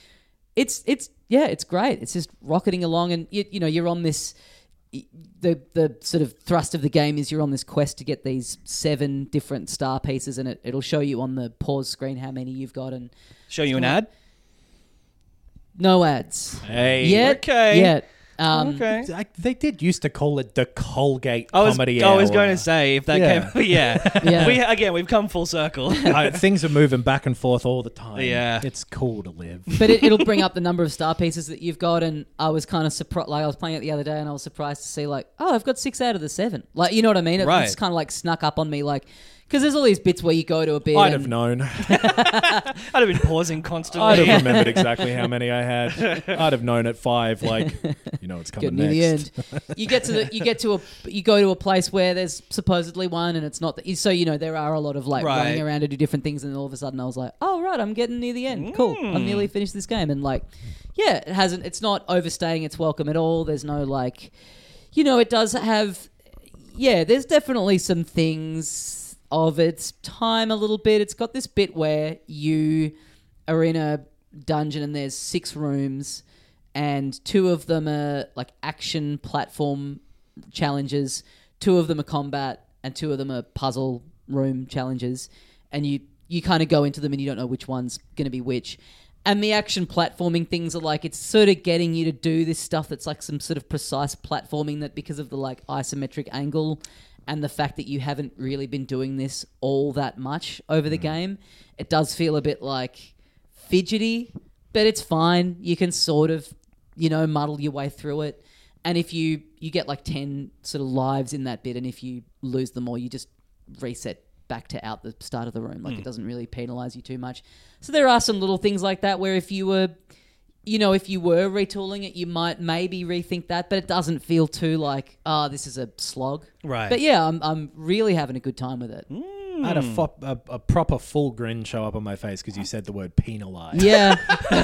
great. It's just rocketing along and you're on this the sort of thrust of the game is you're on this quest to get these 7 different star pieces and it'll show you on the pause screen how many you've got and show you an ad? No ads. Hey. Yet. Okay. They did used to call it the Colgate Comedy Hour. I was going to say if that came... we've come full circle. Things are moving back and forth all the time. Yeah. It's cool to live. But it'll bring up the number of star pieces that you've got, and I was kind of surprised. Like I was playing it the other day, and I was surprised to see like, oh, I've got 6 out of the 7. Like, you know what I mean? It's kind of like snuck up on me, like. Because there's all these bits where you go to a bit. I'd have known. I'd have been pausing constantly. I'd have remembered exactly how many I had. I'd have known at 5, like, it's coming next. The end. You go to a place where there's supposedly one, and it's not. So there are a lot of like running around to do different things, and then all of a sudden I was like, oh right, I'm getting near the end. Cool, I'm nearly finished this game, and like, yeah, it's not overstaying its welcome at all. There's no like, it does have, there's definitely some things of its time a little bit. It's got this bit where you are in a dungeon and there's 6 rooms and 2 of them are like action platform challenges, 2 of them are combat and 2 of them are puzzle room challenges, and you kind of go into them and you don't know which one's going to be which. And the action platforming things are like, it's sort of getting you to do this stuff that's like some sort of precise platforming that because of the like isometric angle and the fact that you haven't really been doing this all that much over the game, it does feel a bit like fidgety, but it's fine. You can sort of, muddle your way through it. And if you get like 10 sort of lives in that bit, and if you lose them all, you just reset back to out the start of the room. Like it doesn't really penalize you too much. So there are some little things like that where if you were retooling it, you might maybe rethink that, but it doesn't feel too like, this is a slog. Right. But yeah, I'm really having a good time with it. I had a proper full grin show up on my face because you said the word penalise. Yeah.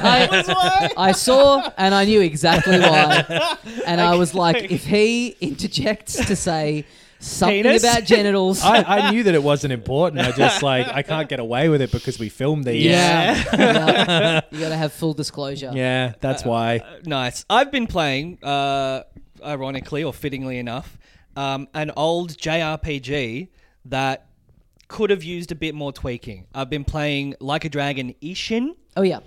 I saw and I knew exactly why. And I was like, if he interjects to say something Penis? about genitals. I knew that it wasn't important. I just I can't get away with it because we filmed these. Yeah. You got to have full disclosure. Yeah, that's why. Nice. I've been playing, ironically or fittingly enough, an old JRPG that could have used a bit more tweaking. I've been playing Like a Dragon Ishin. Oh, yeah.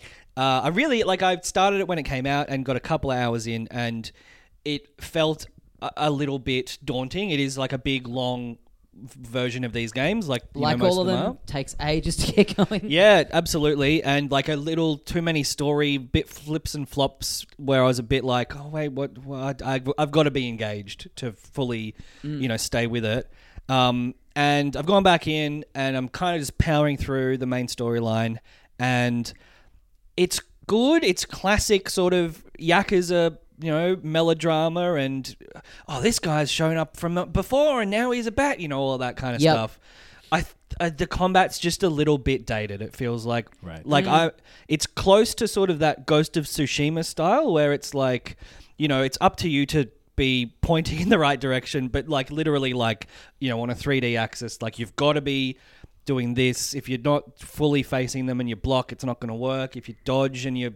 I started it when it came out and got a couple of hours in, and it felt a little bit daunting. It is like a big, long version of these games. Like Like most all of them, takes ages to get going. Yeah, absolutely. And like a little too many story bit flips and flops where I was a bit like, oh, wait, what I've got to be engaged to fully, stay with it. And I've gone back in and I'm kind of just powering through the main storyline, and it's good. It's classic sort of Yakuza, melodrama, and this guy's shown up from before and now he's a bat, all that kind of stuff. The combat's just a little bit dated. It feels like, it's close to sort of that Ghost of Tsushima style where it's like, it's up to you to be pointing in the right direction, but like literally like, on a 3D axis, like you've got to be doing this. If you're not fully facing them and you block, it's not going to work. If you dodge and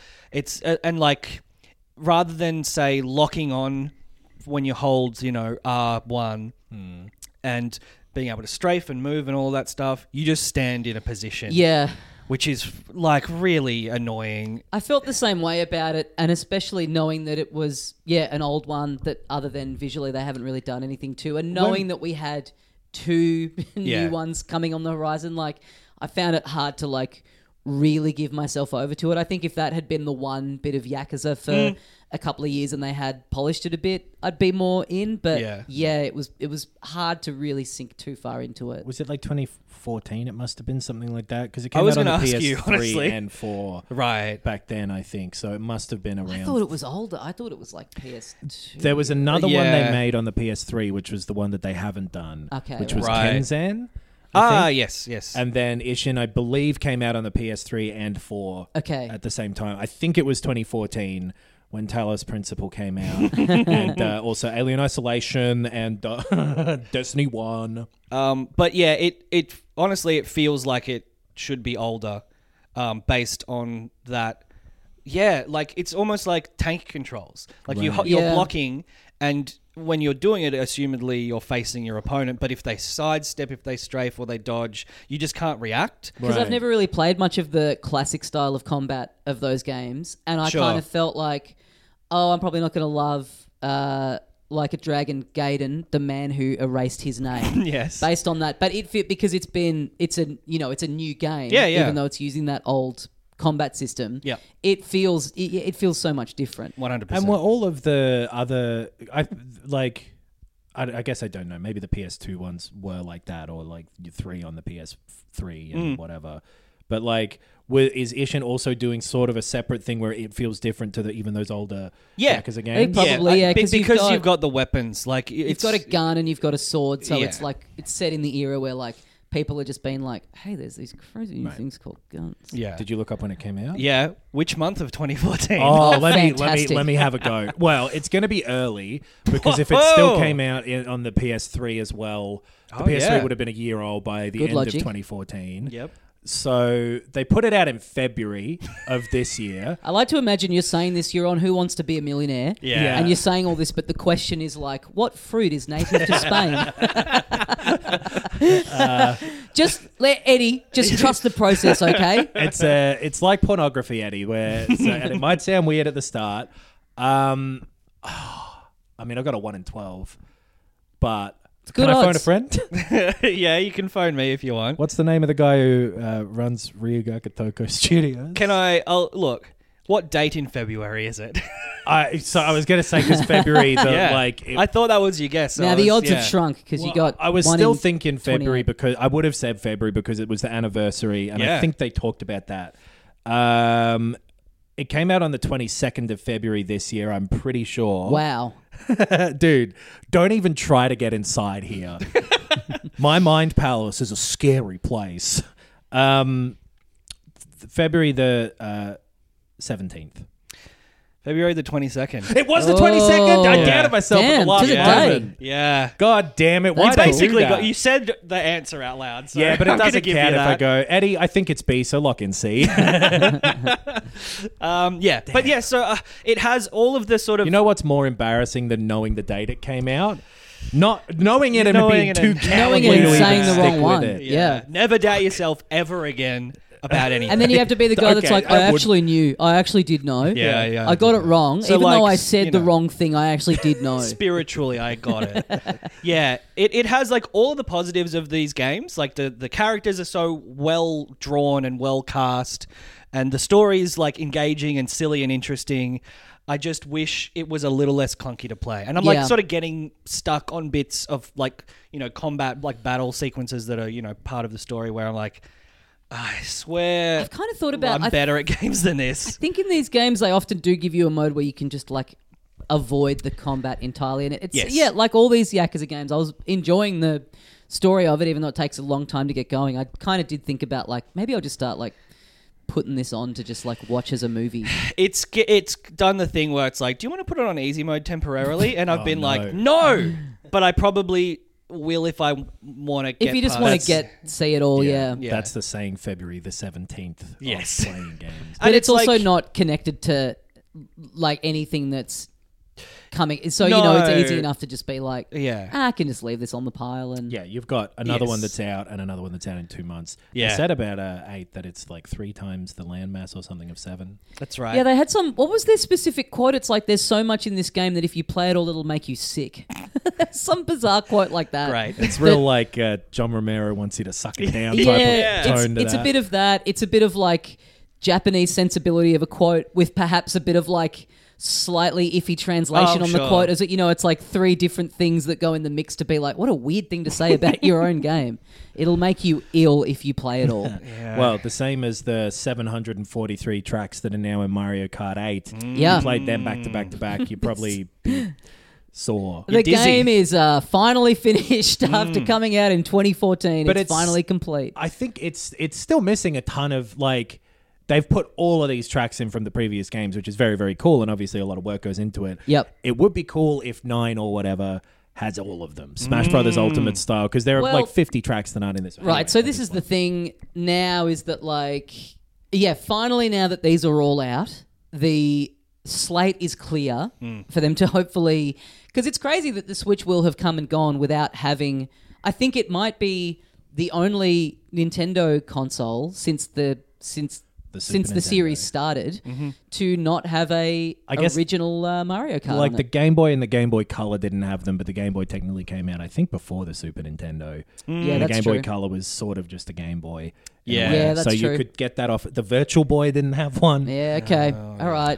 rather than say locking on when you hold, R1 and being able to strafe and move and all that stuff, you just stand in a position. Yeah. Which is like really annoying. I felt the same way about it, and especially knowing that it was, an old one that other than visually they haven't really done anything to, and knowing that we had two new ones coming on the horizon, like I found it hard to like really give myself over to it. I think if that had been the one bit of Yakuza for a couple of years and they had polished it a bit, I'd be more in. But it was hard to really sink too far into it. Was it like 2014? It must have been something like that because it came out on the PS3 and 4 back then, I think. So it must have been around. I thought it was older. I thought it was like PS2. There was another one they made on the PS3, which was the one that they haven't done, which was Kenzan. Yes. And then Ishin, I believe, came out on the PS3 and 4 at the same time. I think it was 2014 when Talos Principle came out. And also Alien Isolation and Destiny 1. But yeah, it honestly, it feels like it should be older based on that. Yeah, like it's almost like tank controls. Like you're blocking, and when you're doing it, assumedly you're facing your opponent, but if they sidestep, if they strafe or they dodge, you just can't react. Because I've never really played much of the classic style of combat of those games, and I kind of felt like, I'm probably not going to love Like a Dragon Gaiden, the man who erased his name. Yes. Based on that. But it fit because it's a new game. Yeah. Even though it's using that old combat system. Yeah. It feels so much different. 100%. And were all of the other I guess I don't know. Maybe the PS2 ones were like that, or like 3 on the PS3 and whatever. But like, is Ishin also doing sort of a separate thing where it feels different to even those older Yakuza games? Probably, because you've got the weapons. Like you've got a gun and you've got a sword, so it's like it's set in the era where like people are just being like, hey, there's these crazy new things called guns. Yeah. Did you look up when it came out? Yeah. Which month of 2014? Oh, let me have a go. Well, it's going to be early because if it still came out on the PS3 as well, the PS3 would have been a year old by the end of 2014. Yep. So they put it out in February of this year. I like to imagine you're saying this, you're on Who Wants to Be a Millionaire, and you're saying all this, but the question is like, what fruit is native to Spain? Just let Eddie just trust the process, okay? It's like pornography, Eddie, and it might sound weird at the start. I mean, I've got a 1 in 12, but good can I phone a odds. friend? Yeah, you can phone me if you want. What's the name of the guy who runs Ryuga Toko Studios? Look, what date in February is it? I was going to say because February, I thought that was your guess. Now the odds have shrunk because you got. I was 1 still in thinking February 28. because I would have said February because it was the anniversary, and Yeah. I think they talked about that. It came out on the 22nd of February this year. I'm pretty sure. Wow. Dude, don't even try to get inside here. My mind palace is a scary place. February the 17th. February the 22nd. It was the 22nd. I doubted myself at Damn, the last to the moment. day. Yeah. God damn it! Why That's did I do Basically, that? you said the answer out loud. So Yeah, but it I'm gonna doesn't give you count if I that. go, Eddie, I think it's B, so lock in C. So it has all of the sort of. You know what's more embarrassing than knowing the date it came out? Not knowing it and Knowing being it too and- cowardly Knowing it to and even saying the stick wrong with one. it. Yeah. Never doubt yourself ever again about anything. And then you have to be the guy that's Okay, like, I I would- actually knew. I actually did know. Yeah, yeah, I got it wrong. So, Even like, though I said you the know. wrong thing, I actually did know. Spiritually, I got it. Yeah, it has like all the positives of these games. Like the characters are so well drawn and well cast, and the story is like engaging and silly and interesting. I just wish it was a little less clunky to play. And I'm Yeah. like sort of getting stuck on bits of like, combat, like battle sequences that are, part of the story where I'm like, I swear I've kind of thought about I'm better at games than this. I think in these games they often do give you a mode where you can just like avoid the combat entirely, and it's Yes. like all these Yakuza games. I was enjoying the story of it, even though it takes a long time to get going. I kind of did think about like maybe I'll just start like putting this on to just like watch as a movie. It's done the thing where it's like, do you want to put it on easy mode temporarily? And I've been no. like, no, but I probably will if I want to get If you just past- want to see it all, yeah. Yeah. That's the saying February the 17th Yes. of playing games. But And it's also like- not connected to like anything that's coming. So No. it's easy enough to just be like, Yeah. I can just leave this on the pile and Yeah, you've got another one Yes. that's out and another one that's out in 2 months. Yeah. They said about 8 that it's like 3 times the landmass or something of 7. That's right. Yeah, they had some. What was their specific quote? It's like there's so much in this game that if you play it all, it'll make you sick. Some bizarre quote like that. Great. It's real like John Romero wants you to suck it down type Yeah, of tone to it's a that. bit of that. It's a bit of like Japanese sensibility of a quote with perhaps a bit of like slightly iffy translation Oh, on the sure. quote. As it, it's like 3 different things that go in the mix to be like, what a weird thing to say about your own game. It'll make you ill if you play it all. Well, the same as the 743 tracks that are now in Mario Kart 8. Yeah. You played them back to back to back, you'd probably be sore. The dizzy. game is finally finished after coming out in 2014. But it's it's- finally complete. I think it's still missing a ton of like they've put all of these tracks in from the previous games, which is very, very cool, and obviously a lot of work goes into it. Yep. It would be cool if 9 or whatever has all of them. Smash Brothers Ultimate style, because there are Well- like 50 tracks that aren't in this. Right, Anyway, so at this is the point. thing now is that like finally now that these are all out, the slate is clear for them to hopefully, because it's crazy that the Switch will have come and gone without having, I think it might be the only Nintendo console since the Super series Nintendo. started to not have a I guess, original Mario Kart. like on the it. Game Boy and the Game Boy Color didn't have them, but the Game Boy technically came out, I think, before the Super Nintendo. Yeah, And the that's Game true. Boy Color was sort of just a Game Boy. in a Yeah. way. Yeah, that's so true. you could get that off. The Virtual Boy didn't have one. Yeah, okay. All right.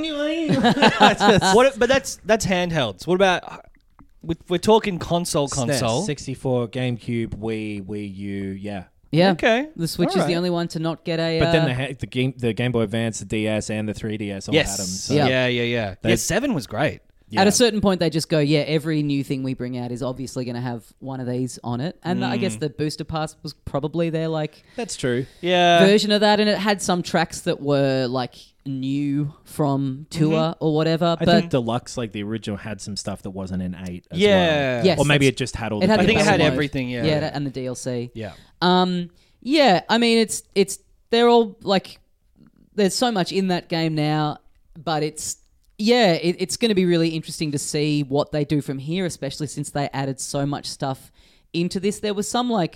But that's handhelds. What about we're talking console? SNES, 64, GameCube, Wii U, yeah. Yeah. Okay. The Switch All is right. the only one to not get a But then the Game Boy Advance, the DS, and the 3DS all had them. Yes. So Yeah. Yeah. They- Yeah, 7 was great. yeah. At a certain point, they just go, every new thing we bring out is obviously going to have one of these on it. And I guess the Booster Pass was probably their like That's true. Yeah. version of that, and it had some tracks that were like new from tour or whatever. I But think Deluxe, like the original, had some stuff that wasn't in 8 as Yeah. well. Yes, Or maybe that's- it just had all it the had I the think it battle had mode. everything, yeah. yeah, and the DLC. Yeah. Yeah, I mean, it's they're all like, there's so much in that game now, but it's going to be really interesting to see what they do from here, especially since they added so much stuff into this. There was some like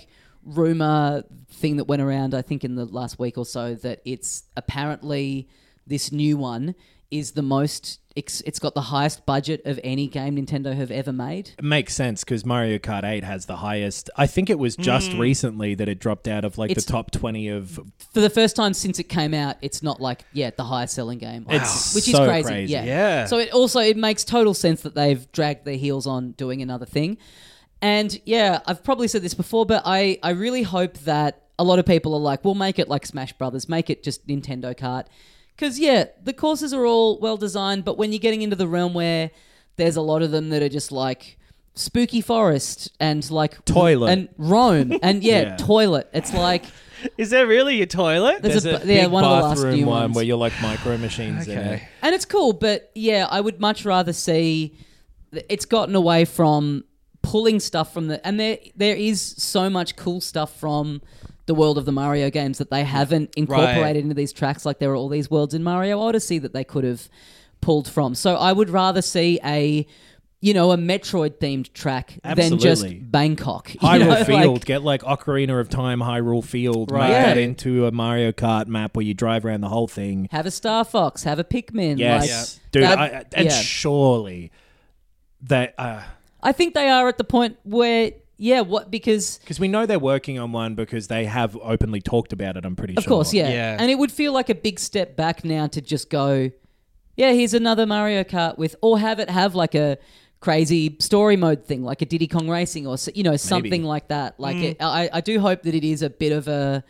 rumor thing that went around, I think, in the last week or so, that it's apparently this new one is the most. It's got the highest budget of any game Nintendo have ever made. It makes sense because Mario Kart 8 has the highest. I think it was just recently that it dropped out of the top 20 of. For the first time since it came out, it's not the highest selling game. It's which is so crazy. crazy. Yeah. So it makes total sense that they've dragged their heels on doing another thing. And yeah, I've probably said this before, but I really hope that a lot of people are like, we'll make it like Smash Brothers, make it just Nintendo Kart. Because, yeah, the courses are all well designed, but when you're getting into the realm where there's a lot of them that are just like Spooky Forest and like Toilet. and Rome and Toilet. It's like Is there really a toilet? There's a big one of the last bathroom new one ones. where you're like micro machines in it. And it's cool, but yeah, I would much rather see it's gotten away from pulling stuff from and there is so much cool stuff from the world of the Mario games that they haven't incorporated into these tracks. Like there are all these worlds in Mario Odyssey that they could have pulled from. So I would rather see a Metroid themed track than just Bangkok. Hyrule Field, get like Ocarina of Time, Hyrule Field, make that into a Mario Kart map where you drive around the whole thing. Have a Star Fox, have a Pikmin. Yes, dude, surely that. I think they are at the point where. Yeah, because we know they're working on one because they have openly talked about it, I'm pretty sure. Of course, yeah. And it would feel like a big step back now to just go, yeah, here's another Mario Kart or have it have like a crazy story mode thing, like a Diddy Kong Racing or, something like that. Like I do hope that it is a bit of a,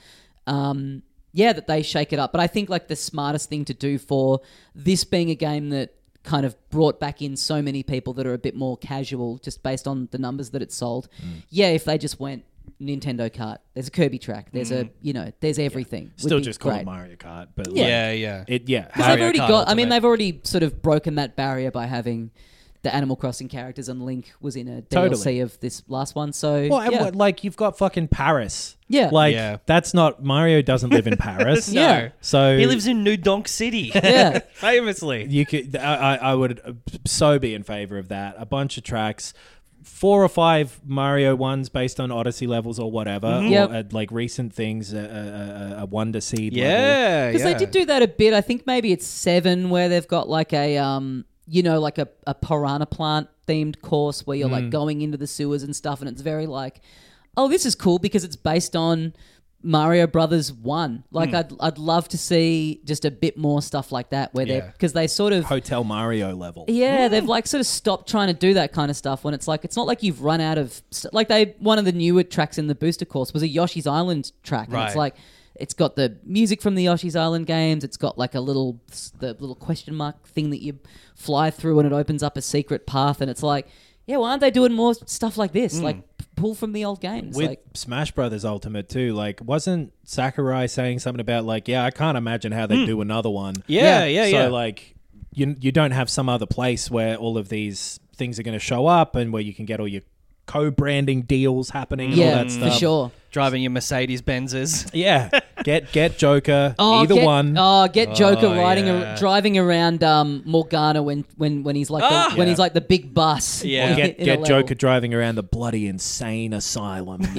that they shake it up. But I think like the smartest thing to do for this being a game that kind of brought back in so many people that are a bit more casual just based on the numbers that it's sold. Yeah, if they just went Nintendo Kart, there's a Kirby track, there's there's everything. Still just call it Mario Kart, but yeah. Because they've already they've already sort of broken that barrier by having the Animal Crossing characters, and Link was in a DLC of this last one. So, like you've got fucking Paris. Yeah. That's not Mario. Doesn't live in Paris. No. So he lives in New Donk City. Yeah, famously. You could. I would so be in favor of that. A bunch of tracks. 4 or 5 Mario ones based on Odyssey levels or whatever, or like recent things, a Wonder Seed level. Because they did do that a bit. I think maybe it's 7 where they've got like a like a piranha plant themed course where you're like going into the sewers and stuff, and it's very like, oh, this is cool because it's based on Mario Brothers 1. Like I'd love to see just a bit more stuff like that where because they sort of Hotel Mario level. Yeah, they've like sort of stopped trying to do that kind of stuff when it's like it's not like you've run out of one of the newer tracks in the booster course was a Yoshi's Island track, and it's like it's got the music from the Yoshi's Island games. It's got like the little question mark thing that you fly through and it opens up a secret path, and it's like, yeah, why aren't they doing more stuff like this? Like pull from the old games. With Smash Brothers Ultimate too, like wasn't Sakurai saying something about like, I can't imagine how they do another one. So like you don't have some other place where all of these things are going to show up and where you can get all your co-branding deals happening and all that stuff. For sure. Driving your Mercedes Benzes. Yeah. Get Joker, one. Get Joker driving around Morgana when he's like when he's like the big bus. Yeah. Get Joker driving around the bloody insane asylum. Man.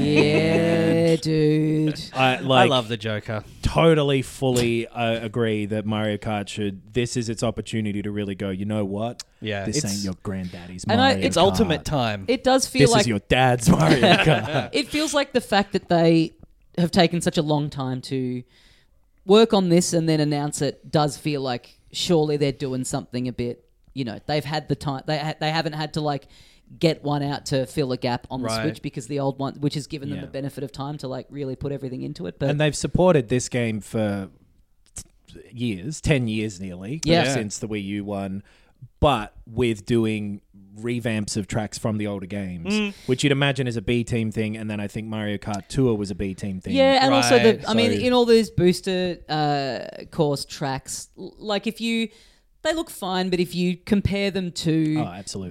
Yeah, dude. I love the Joker. Totally, fully agree that Mario Kart this is its opportunity to really go, you know what? Yeah. This ain't your granddaddy's Mario Kart. It's ultimate time. It does feel this like... is your dad's Mario Kart. It feels like the fact that they have taken such a long time to work on this and then announce it does feel like surely they're doing something a bit, they've had the time. They haven't had to like get one out to fill a gap on the Switch because the old one, which has given them the benefit of time to like really put everything into it. And they've supported this game for years, 10 years nearly, since the Wii U one, but with doing revamps of tracks from the older games, which you'd imagine is a B team thing, and then I think Mario Kart Tour was a B team thing. Yeah, and also in all those booster course tracks, like they look fine, but if you compare them to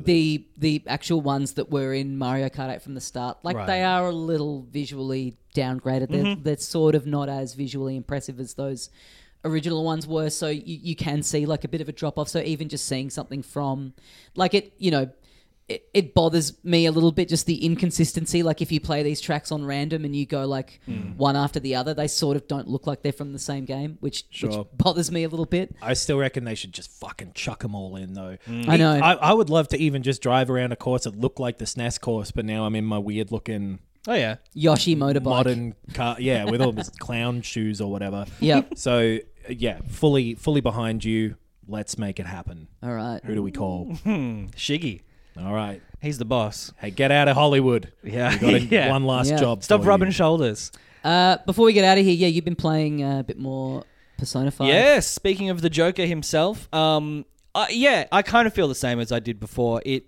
the actual ones that were in Mario Kart 8 from the start, they are a little visually downgraded. They're sort of not as visually impressive as those original ones were, so you can see like a bit of a drop off. So even just seeing something from like it, it bothers me a little bit, just the inconsistency. Like if you play these tracks on random and you go like one after the other, they sort of don't look like they're from the same game, which bothers me a little bit. I still reckon they should just fucking chuck them all in, though. I know. I would love to even just drive around a course that looked like the SNES course, but now I'm in my weird looking Oh yeah, Yoshi motorbike. modern car. Yeah, with all his clown shoes or whatever. Yep. So, yeah, fully behind you. Let's make it happen. All right. Who do we call? Shiggy. All right. He's the boss. Hey, get out of Hollywood. Yeah. We got Yeah. one last Yeah. job. Stop for rubbing you. shoulders. Before we get out of here, you've been playing a bit more Persona 5. Yes, speaking of the Joker himself, I kind of feel the same as I did before. It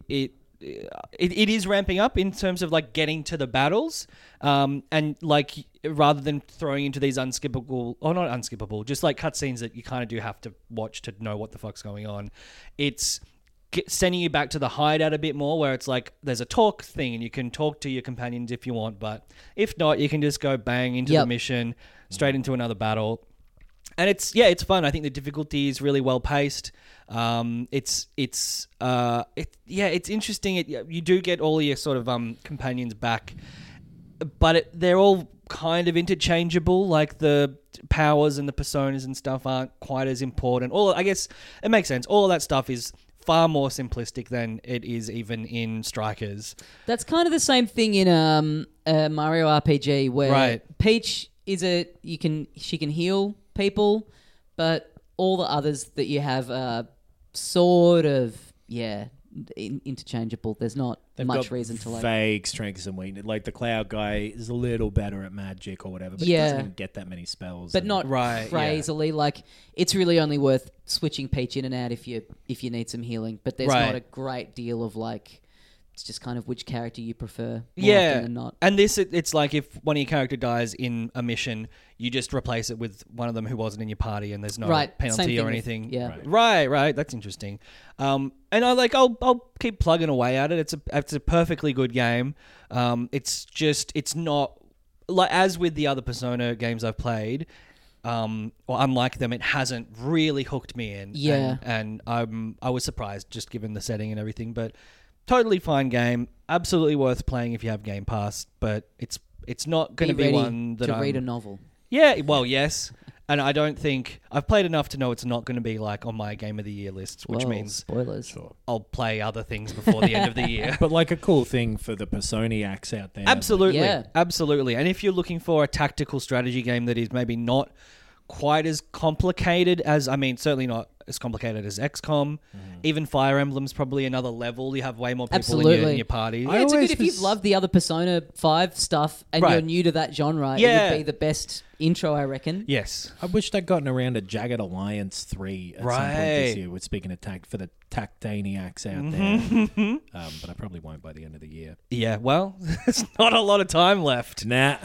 is ramping up in terms of like getting to the battles, and like rather than throwing into these unskippable, or not unskippable, just like cutscenes that you kind of do have to watch to know what the fuck's going on. It's sending you back to the hideout a bit more, where it's like there's a talk thing and you can talk to your companions if you want, but if not, you can just go bang into the mission, straight into another battle. And it's fun. I think the difficulty is really well paced. It's interesting. You do get all your sort of companions back, but they're all kind of interchangeable. Like the powers and the personas and stuff aren't quite as important. I guess it makes sense. All of that stuff is far more simplistic than it is even in Strikers. That's kind of the same thing in a Mario RPG where Peach is she can heal people, but all the others that you have are sort of interchangeable. There's not much reason to like vague strengths and weaknesses. Like the Cloud guy is a little better at magic or whatever, but he doesn't even get that many spells. But not crazily. Like it's really only worth switching Peach in and out if you need some healing. But there's not a great deal of like. It's just kind of which character you prefer more often than not. And this, it's like if one of your character dies in a mission, you just replace it with one of them who wasn't in your party, and there's no penalty or anything. Right. That's interesting. And I'll keep plugging away at it. It's a perfectly good game. It's not like as with the other Persona games I've played. Unlike them, it hasn't really hooked me in. Yeah. And I was surprised just given the setting and everything, but. Totally fine game, absolutely worth playing if you have Game Pass, but it's not going to be one that to read a novel. Yeah, well, yes, and I don't think I've played enough to know it's not going to be like on my Game of the Year list, which means spoilers. I'll play other things before the end of the year. But like a cool thing for the Personiacs out there. Absolutely. And if you're looking for a tactical strategy game that is maybe not quite as complicated as, certainly not as complicated as XCOM. Even Fire Emblem's probably another level. You have way more people in your party. Yeah, it's good if you've loved the other Persona 5 stuff and you're new to that genre. It would be the best intro, I reckon. Yes. I wish they'd gotten around to Jagged Alliance 3 at some point this year. We're speaking of for the Tactaniacs out there. But I probably won't by the end of the year. Yeah, well, there's not a lot of time left. Nah.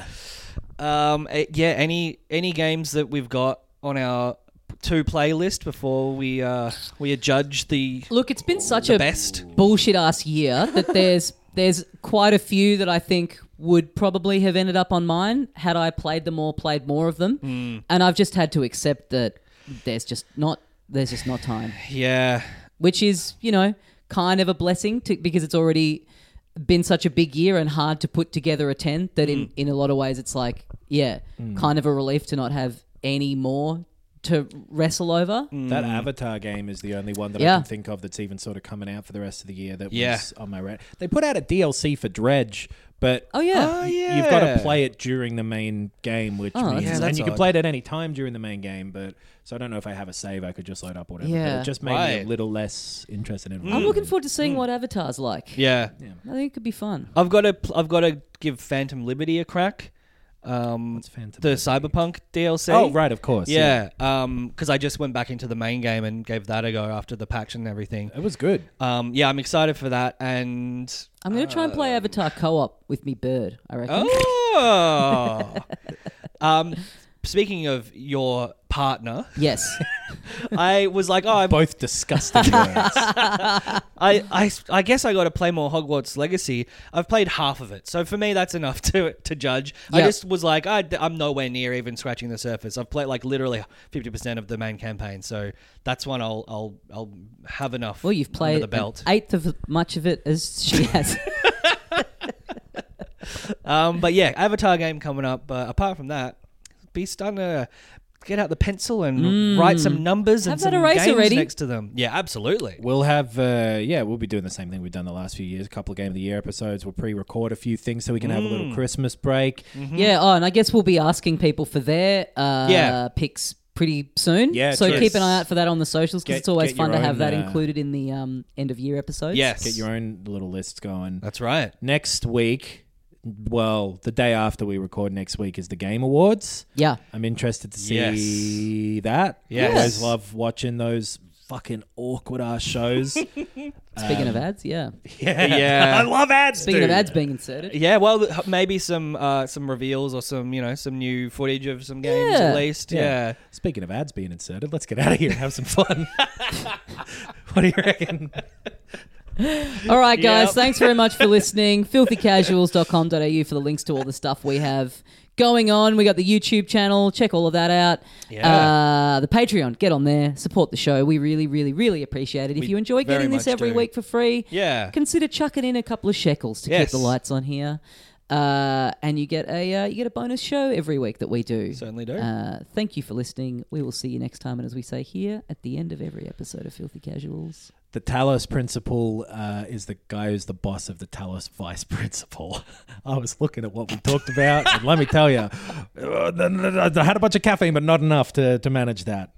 Any games that we've got on our to playlist before we adjudge the look. It's been such a best bullshit ass year that there's quite a few that I think would probably have ended up on mine had I played more of them, and I've just had to accept that there's just not time. Yeah, which is kind of a blessing because it's already been such a big year and hard to put together a 10 that in a lot of ways it's like kind of a relief to not have any more to wrestle over. That Avatar game is the only one that I can think of that's even sort of coming out for the rest of the year that was on my radar. They put out a DLC for Dredge, but you've got to play it during the main game, which means and you can play it at any time during the main game, but so I don't know if I have a save I could just load up or whatever, but it just made me a little less interested in it. I'm looking forward to seeing what Avatar's like. Yeah. I think it could be fun. I've got to give Phantom Liberty a crack. The Cyberpunk DLC. Oh, right, of course. Yeah. Because I just went back into the main game and gave that a go after the patch and everything. It was good. I'm excited for that, and I'm going to try and play Avatar co-op with me bird, I reckon. Oh. speaking of your partner, Yes. I was like, oh, Both disgusting words. I guess I got to play more Hogwarts Legacy. I've played half of it, so for me that's enough to judge. I Yep. just was like, I'm nowhere near even scratching the surface. I've played like literally 50% of the main campaign, so that's one I'll have enough. Well, you've under played the belt. an eighth of much of it as she has. But yeah, Avatar game coming up. But apart from that, be starting to get out the pencil and write some numbers and Have that some eraser games ready. next to them. Yeah, absolutely. We'll have, we'll be doing the same thing we've done the last few years. A couple of Game of the Year episodes. We'll pre-record a few things so we can have a little Christmas break. Yeah. Oh, and I guess we'll be asking people for their picks pretty soon. Yeah, So true. keep an eye out for that on the socials because Get- it's always get fun your to have own, that included in the end of year episodes. Yes. Get your own little lists going. That's right. Next week, well, the day after we record next week is the Game Awards. Yeah. I'm interested to see that. Yes. I always love watching those fucking awkward ass shows. Speaking of ads, yeah. Yeah. I love ads. Speaking of dude. ads being inserted. Yeah, well, maybe some reveals or some new footage of some games Yeah. at least. Yeah. Speaking of ads being inserted, let's get out of here and have some fun. What do you reckon? All right, guys. Yep. Thanks very much for listening. Filthycasuals.com.au for the links to all the stuff we have going on. We got the YouTube channel. Check all of that out. Yeah. The Patreon. Get on there. Support the show. We really, really, really appreciate it. If We you enjoy very getting this much every do. week for free, Yeah. consider chucking in a couple of shekels to keep Yes. the lights on here. And you get a bonus show every week that we do. Certainly do. Thank you for listening. We will see you next time. And as we say here at the end of every episode of Filthy Casuals. The Talos principal is the guy who's the boss of the Talos vice principal. I was looking at what we talked about, and let me tell you, I had a bunch of caffeine, but not enough to manage that.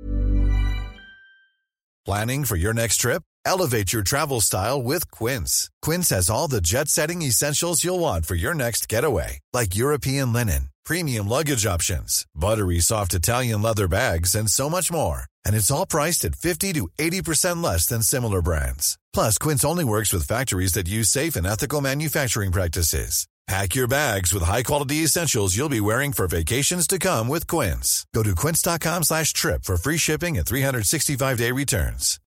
Planning for your next trip? Elevate your travel style with Quince. Quince has all the jet-setting essentials you'll want for your next getaway, like European linen, premium luggage options, buttery soft Italian leather bags, and so much more. And it's all priced at 50 to 80% less than similar brands. Plus, Quince only works with factories that use safe and ethical manufacturing practices. Pack your bags with high-quality essentials you'll be wearing for vacations to come with Quince. Go to quince.com/trip for free shipping and 365-day returns.